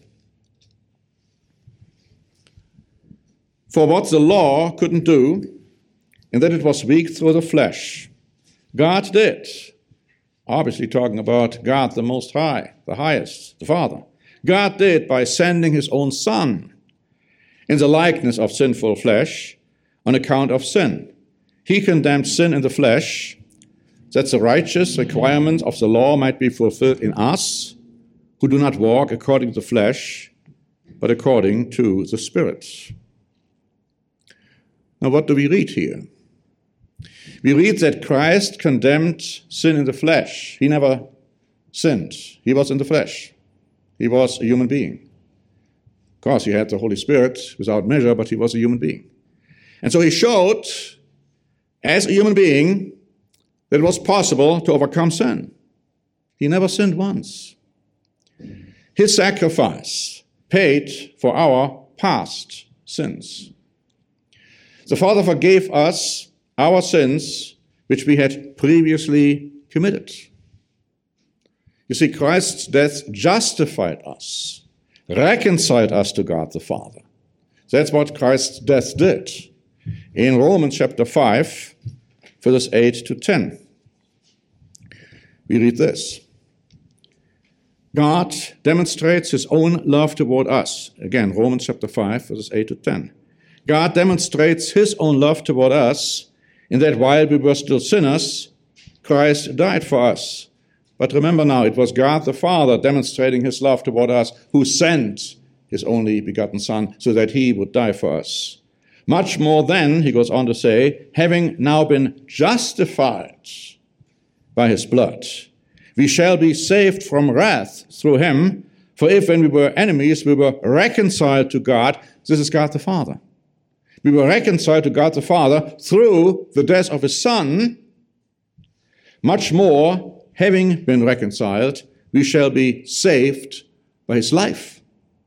For what the law couldn't do, in that it was weak through the flesh, God did. Obviously talking about God the Most High, the highest, the Father. God did by sending his own Son in the likeness of sinful flesh, on account of sin. He condemned sin in the flesh, that the righteous requirement of the law might be fulfilled in us, who do not walk according to the flesh, but according to the Spirit. Now, what do we read here? We read that Christ condemned sin in the flesh. He never sinned. He was in the flesh. He was a human being. Of course, he had the Holy Spirit without measure, but he was a human being. And so he showed, as a human being, that it was possible to overcome sin. He never sinned once. His sacrifice paid for our past sins. The Father forgave us our sins which we had previously committed. You see, Christ's death justified us, reconciled us to God the Father. That's what Christ's death did. In Romans chapter 5, verses 8 to 10, we read this. God demonstrates his own love toward us. Again, Romans chapter 5, verses 8 to 10. God demonstrates his own love toward us in that while we were still sinners, Christ died for us. But remember now, it was God the Father demonstrating his love toward us who sent his only begotten Son so that he would die for us. Much more then, he goes on to say, having now been justified by his blood, we shall be saved from wrath through him. For if when we were enemies, we were reconciled to God, this is God the Father. We were reconciled to God the Father through the death of his Son. Much more, having been reconciled, we shall be saved by his life.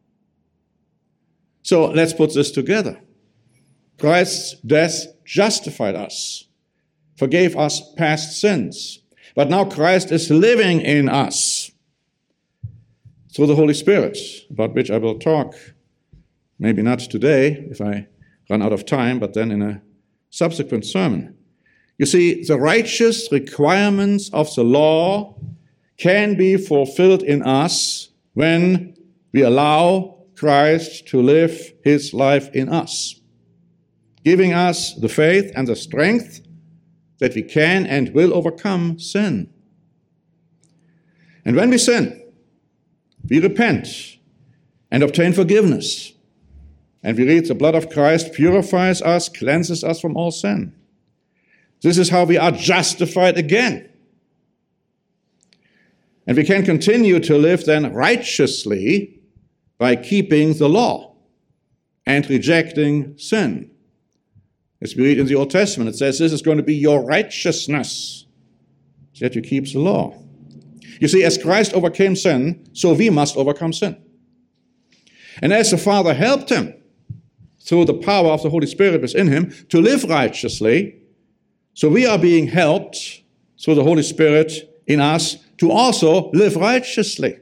So let's put this together. Christ's death justified us, forgave us past sins. But now Christ is living in us through the Holy Spirit, about which I will talk, maybe not today if I run out of time, but then in a subsequent sermon. You see, the righteous requirements of the law can be fulfilled in us when we allow Christ to live his life in us, giving us the faith and the strength that we can and will overcome sin. And when we sin, we repent and obtain forgiveness. And we read the blood of Christ purifies us, cleanses us from all sin. This is how we are justified again. And we can continue to live then righteously by keeping the law and rejecting sin. As we read in the Old Testament, it says this is going to be your righteousness, that you keep the law. You see, as Christ overcame sin, so we must overcome sin. And as the Father helped him through the power of the Holy Spirit within him to live righteously, so we are being helped through the Holy Spirit in us to also live righteously.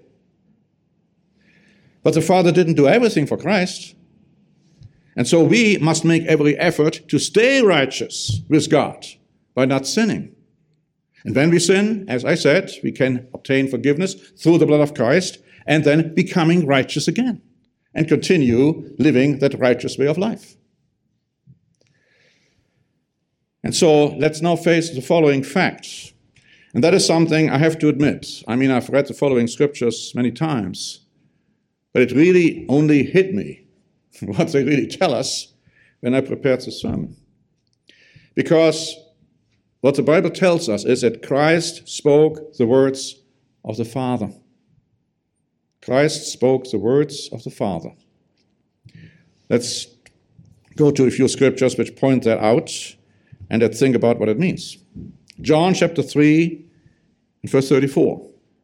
But the Father didn't do everything for Christ. And so we must make every effort to stay righteous with God by not sinning. And when we sin, as I said, we can obtain forgiveness through the blood of Christ and then becoming righteous again and continue living that righteous way of life. And so let's now face the following facts. And that is something I have to admit. I mean, I've read the following scriptures many times, but it really only hit me what they really tell us when I prepared the sermon. Because what the Bible tells us is that Christ spoke the words of the Father. Christ spoke the words of the Father. Let's go to a few scriptures which point that out and let's think about what it means. John chapter 3 and verse 34.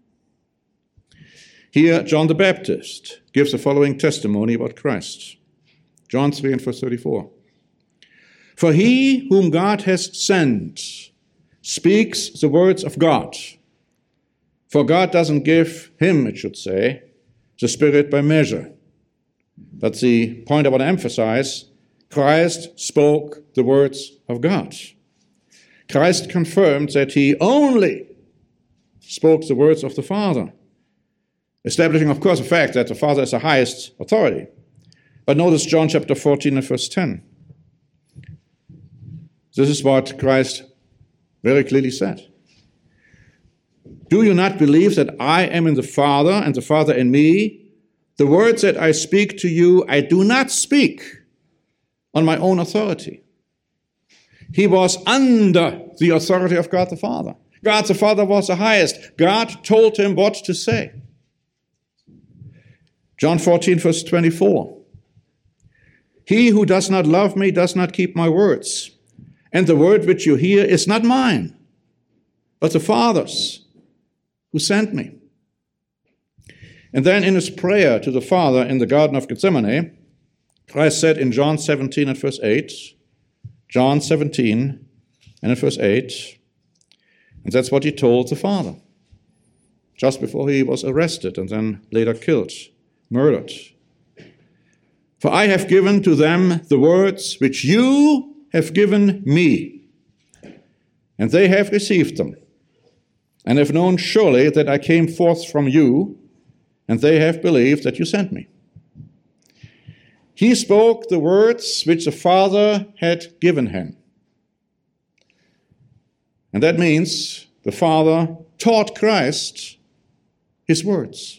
Here, John the Baptist gives the following testimony about Christ. John 3 and verse 34. For he whom God has sent speaks the words of God. For God doesn't give him, it should say, the Spirit by measure. But the point I want to emphasize, Christ spoke the words of God. Christ confirmed that he only spoke the words of the Father, establishing, of course, the fact that the Father is the highest authority. But notice John chapter 14 and verse 10. This is what Christ very clearly said. Do you not believe that I am in the Father and the Father in me? The words that I speak to you, I do not speak on my own authority. He was under the authority of God the Father. God the Father was the highest. God told him what to say. John 14, verse 24. He who does not love me does not keep my words. And the word which you hear is not mine, but the Father's who sent me. And then in his prayer to the Father in the Garden of Gethsemane, Christ said in John 17 and verse 8, John 17 and in verse 8. And that's what he told the Father just before he was arrested and then later killed, murdered. For I have given to them the words which you have given me, and they have received them, and have known surely that I came forth from you, and they have believed that you sent me. He spoke the words which the Father had given him. And that means the Father taught Christ his words.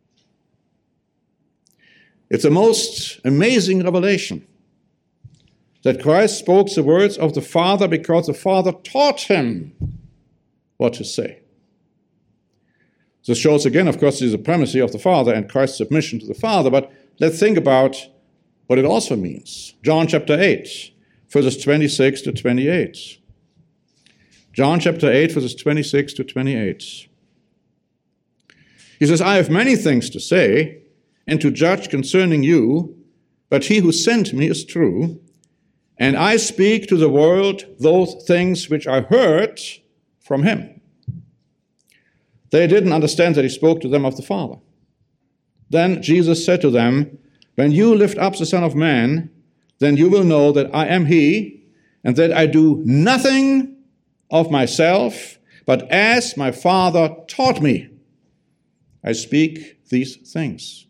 It's a most amazing revelation that Christ spoke the words of the Father because the Father taught him what to say. This shows again, of course, the supremacy of the Father and Christ's submission to the Father, but let's think about what it also means. John chapter 8, verses 26 to 28. John chapter 8, verses 26 to 28. He says, I have many things to say and to judge concerning you, but he who sent me is true, and I speak to the world those things which I heard from him. They didn't understand that he spoke to them of the Father. Then Jesus said to them, when you lift up the Son of Man, then you will know that I am he, and that I do nothing of myself, but as my Father taught me, I speak these things.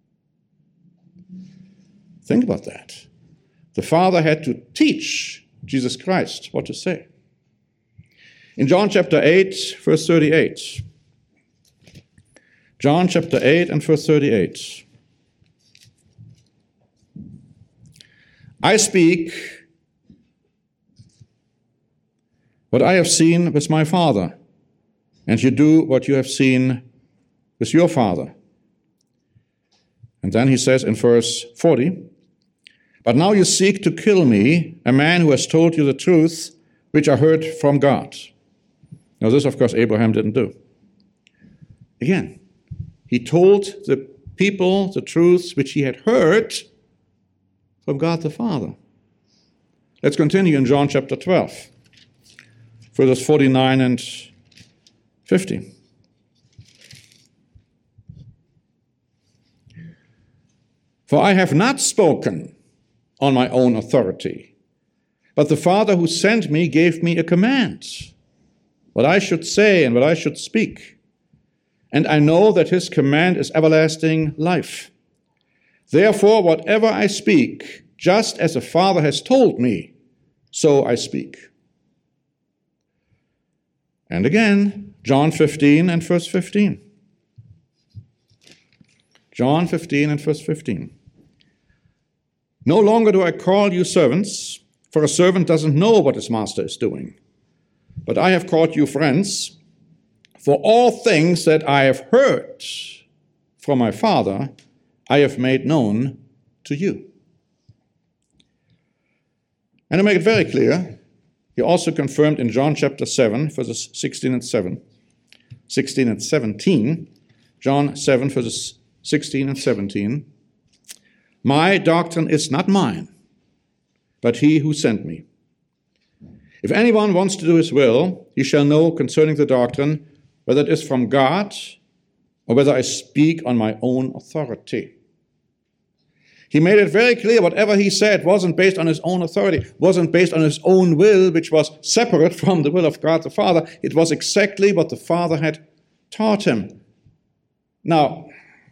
Think about that. The Father had to teach Jesus Christ what to say. In John chapter 8, verse 38. John chapter 8 and verse 38. I speak what I have seen with my Father, and you do what you have seen with your father. And then he says in verse 40, but now you seek to kill me, a man who has told you the truth, which I heard from God. Now this, of course, Abraham didn't do. Again, he told the people the truths which he had heard from God the Father. Let's continue in John chapter 12, verses 49 and 50. For I have not spoken on my own authority, but the Father who sent me gave me a command, what I should say and what I should speak. And I know that his command is everlasting life. Therefore, whatever I speak, just as the Father has told me, so I speak. And again, John 15 and verse 15. John 15 and verse 15. No longer do I call you servants, for a servant doesn't know what his master is doing. But I have called you friends, for all things that I have heard from my Father, I have made known to you. And to make it very clear, he also confirmed in John chapter 7, verses 16 and 17, John 7, verses 16 and 17, my doctrine is not mine, but he who sent me. If anyone wants to do his will, he shall know concerning the doctrine whether it is from God or whether I speak on my own authority. He made it very clear whatever he said wasn't based on his own authority, wasn't based on his own will, which was separate from the will of God the Father. It was exactly what the Father had taught him. Now,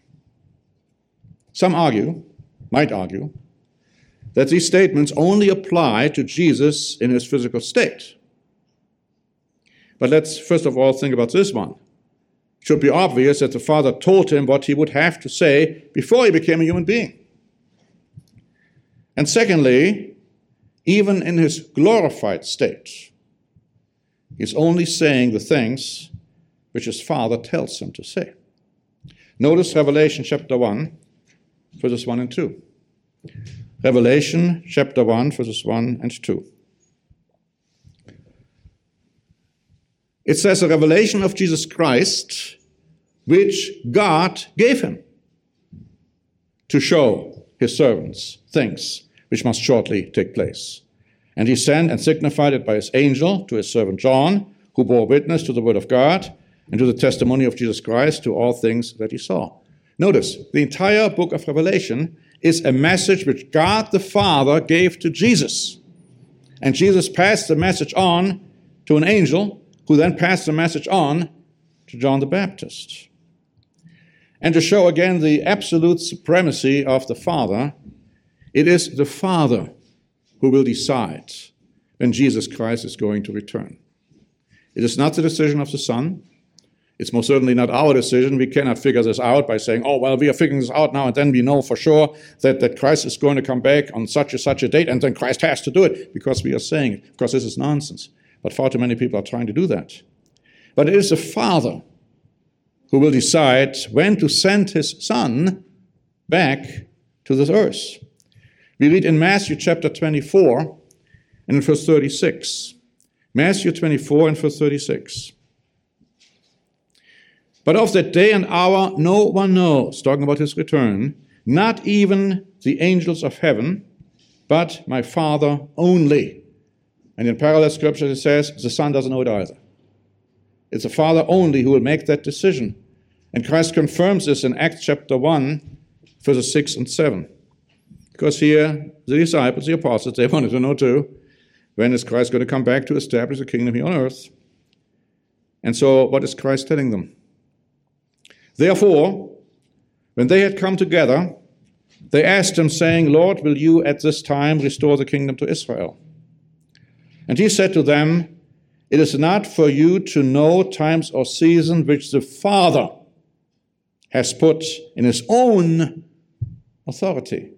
some might argue, that these statements only apply to Jesus in his physical state. But let's first of all think about this one. It should be obvious that the Father told him what he would have to say before he became a human being. And secondly, even in his glorified state, he's only saying the things which his Father tells him to say. Notice Revelation chapter 1, verses 1 and 2. Revelation chapter 1, verses 1 and 2. It says a revelation of Jesus Christ, which God gave him to show his servants things which must shortly take place. And he sent and signified it by his angel to his servant John, who bore witness to the word of God and to the testimony of Jesus Christ, to all things that he saw. Notice, the entire book of Revelation is a message which God the Father gave to Jesus. And Jesus passed the message on to an angel, who then passed the message on to John the Baptist. And to show again the absolute supremacy of the Father, it is the Father who will decide when Jesus Christ is going to return. It is not the decision of the Son. It's most certainly not our decision. We cannot figure this out by saying, oh, well, we are figuring this out now, and then we know for sure that Christ is going to come back on such a date, and then Christ has to do it because we are saying it, because this is nonsense. But far too many people are trying to do that. But it is the Father who will decide when to send his Son back to this earth. We read in Matthew chapter 24 and in verse 36. Matthew 24 and verse 36. But of that day and hour no one knows, talking about his return, not even the angels of heaven, but my Father only. And in parallel scripture it says, the Son doesn't know it either. It's the Father only who will make that decision. And Christ confirms this in Acts chapter 1, verses 6 and 7. Because here, the disciples, the apostles, they wanted to know too, when is Christ going to come back to establish the kingdom here on earth? And so, what is Christ telling them? Therefore, when they had come together, they asked him, saying, Lord, will you at this time restore the kingdom to Israel? And he said to them, it is not for you to know times or seasons which the Father has put in his own authority.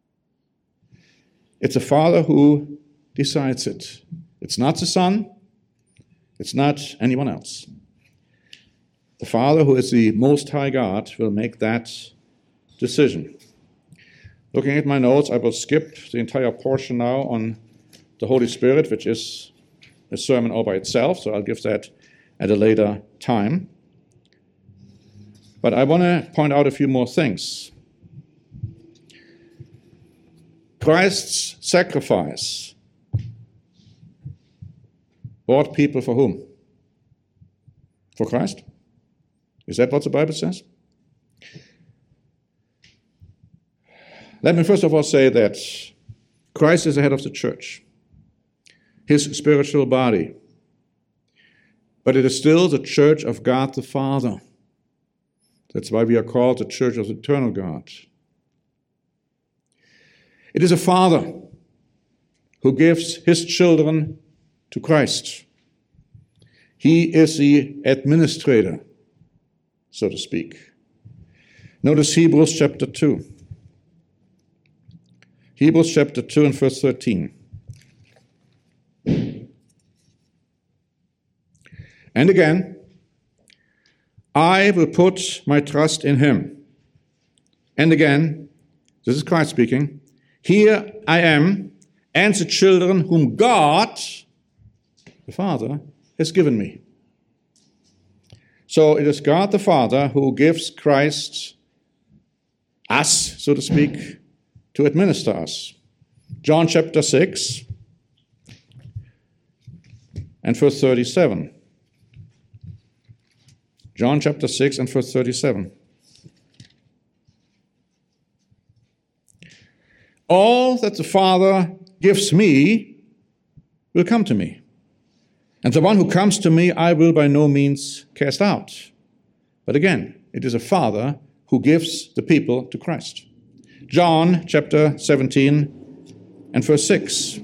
It's the Father who decides it. It's not the Son. It's not anyone else. The Father, who is the Most High God, will make that decision. Looking at my notes, I will skip the entire portion now on the Holy Spirit, which is a sermon all by itself, so I'll give that at a later time. But I want to point out a few more things. Christ's sacrifice bought people for whom? For Christ? Is that what the Bible says? Let me first of all say that Christ is the head of the church, his spiritual body. But it is still the church of God the Father. That's why we are called the church of the eternal God. It is a Father who gives his children to Christ. He is the administrator, so to speak. Notice Hebrews chapter 2. Hebrews chapter 2 and verse 13. And again, I will put my trust in him. And again, this is Christ speaking, here I am, and the children whom God, the Father, has given me. So it is God the Father who gives Christ us, so to speak, to administer us. John chapter 6 and verse 37. John chapter 6 and verse 37. All that the Father gives me will come to me. And the one who comes to me I will by no means cast out. But again, it is a Father who gives the people to Christ. John chapter 17 and verse 6.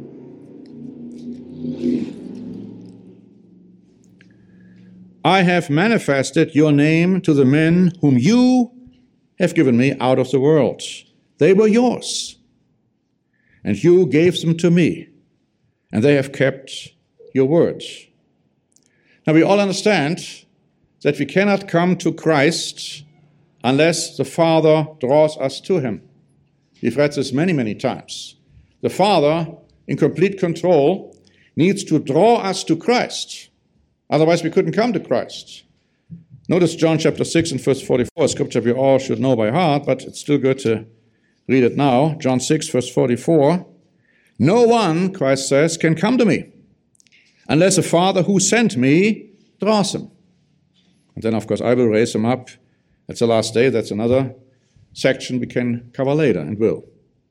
I have manifested your name to the men whom you have given me out of the world. They were yours, and you gave them to me, and they have kept your words. Now we all understand that we cannot come to Christ unless the Father draws us to him. We've read this many, many times. The Father, in complete control, needs to draw us to Christ. Otherwise we couldn't come to Christ. Notice John chapter 6 and verse 44, a scripture we all should know by heart, but it's still good to read it now. John 6 verse 44. No one, Christ says, can come to me unless the Father who sent me draws him. And then, of course, I will raise him up at the last day. That's another section we can cover later and will.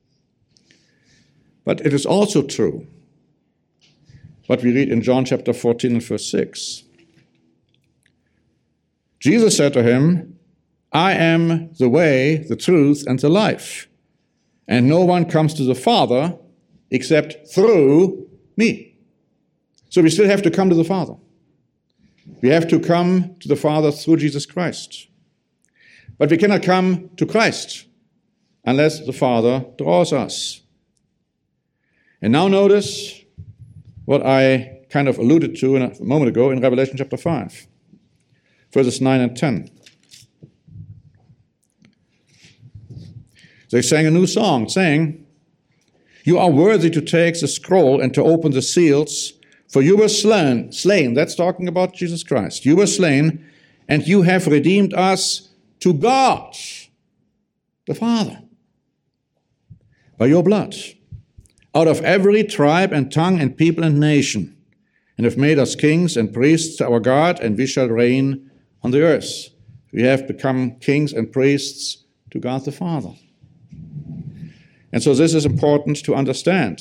But it is also true what we read in John chapter 14 and verse 6. Jesus said to him, I am the way, the truth, and the life, and no one comes to the Father except through me. So we still have to come to the Father. We have to come to the Father through Jesus Christ. But we cannot come to Christ unless the Father draws us. And now notice what I kind of alluded to a moment ago in Revelation chapter 5, verses 9 and 10. They sang a new song, saying, You are worthy to take the scroll and to open the seals, for you were slain. That's talking about Jesus Christ. You were slain, and you have redeemed us to God, the Father, by your blood, out of every tribe and tongue and people and nation, and have made us kings and priests to our God, and we shall reign on the earth. We have become kings and priests to God the Father. And so this is important to understand.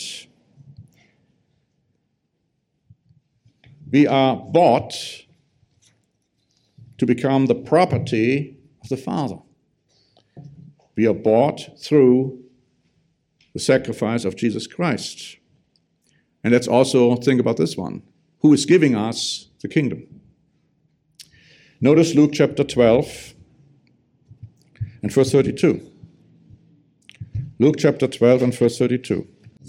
We are bought to become the property of the Father. We are bought through the sacrifice of Jesus Christ. And let's also think about this one. Who is giving us the kingdom? Notice Luke chapter 12 and verse 32. Luke chapter 12 and verse 32.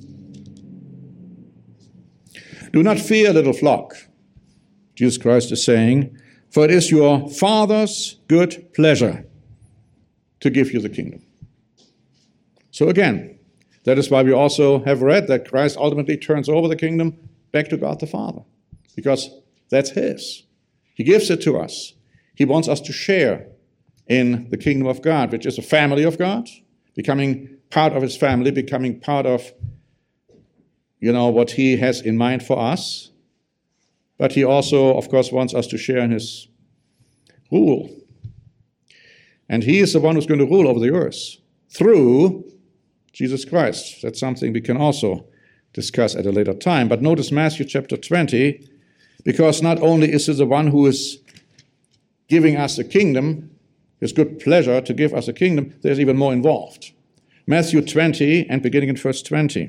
Do not fear, little flock, Jesus Christ is saying, for it is your Father's good pleasure to give you the kingdom. So again, that is why we also have read that Christ ultimately turns over the kingdom back to God the Father, because that's his. He gives it to us. He wants us to share in the kingdom of God, which is a family of God, becoming part of his family, becoming part of, what he has in mind for us. But he also, of course, wants us to share in his rule. And he is the one who's going to rule over the earth through Jesus Christ. That's something we can also discuss at a later time. But notice Matthew chapter 20, because not only is he the one who is giving us the kingdom, his good pleasure to give us a kingdom, there's even more involved. Matthew 20, and beginning in verse 20.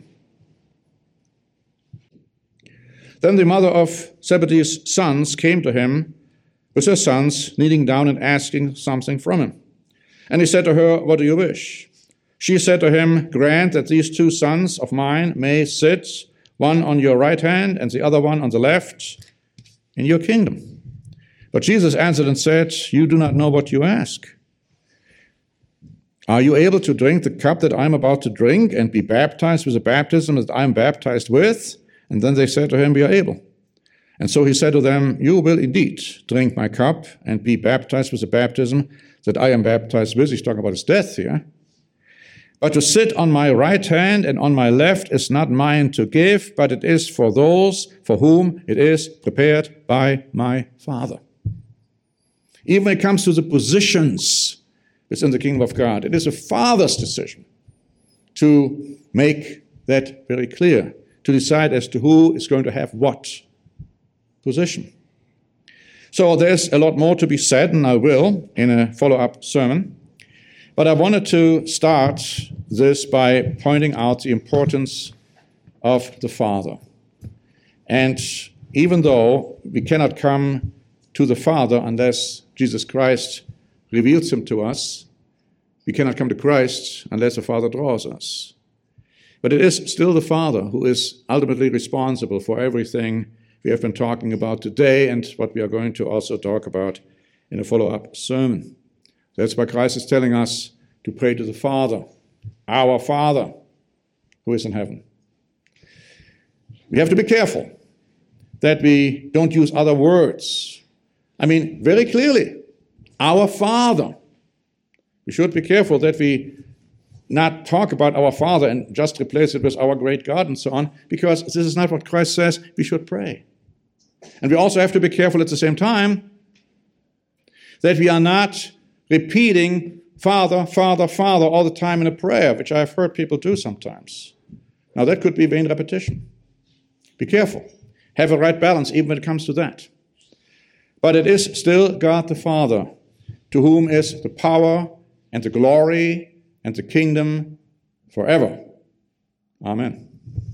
Then the mother of Zebedee's sons came to him with her sons, kneeling down and asking something from him. And he said to her, What do you wish? She said to him, Grant that these 2 sons of mine may sit, one on your right hand and the other one on the left, in your kingdom. But Jesus answered and said, You do not know what you ask. Are you able to drink the cup that I am about to drink and be baptized with the baptism that I am baptized with? And then they said to him, We are able. And so he said to them, You will indeed drink my cup and be baptized with the baptism that I am baptized with. He's talking about his death here. But to sit on my right hand and on my left is not mine to give, but it is for those for whom it is prepared by my Father. Even when it comes to the positions within the kingdom of God, it is the Father's decision to make that very clear, to decide as to who is going to have what position. So there's a lot more to be said, and I will in a follow-up sermon. But I wanted to start this by pointing out the importance of the Father. And even though we cannot come to the Father unless Jesus Christ reveals him to us, we cannot come to Christ unless the Father draws us. But it is still the Father who is ultimately responsible for everything we have been talking about today and what we are going to also talk about in a follow-up sermon. That's why Christ is telling us to pray to the Father, our Father who is in heaven. We have to be careful that we don't use other words. I mean, very clearly, our Father. We should be careful that we not talk about our Father and just replace it with our great God and so on, because this is not what Christ says we should pray. And we also have to be careful at the same time that we are not repeating Father, Father, Father all the time in a prayer, which I've heard people do sometimes. Now that could be vain repetition. Be careful. Have a right balance even when it comes to that. But it is still God the Father, to whom is the power and the glory and the kingdom forever. Amen.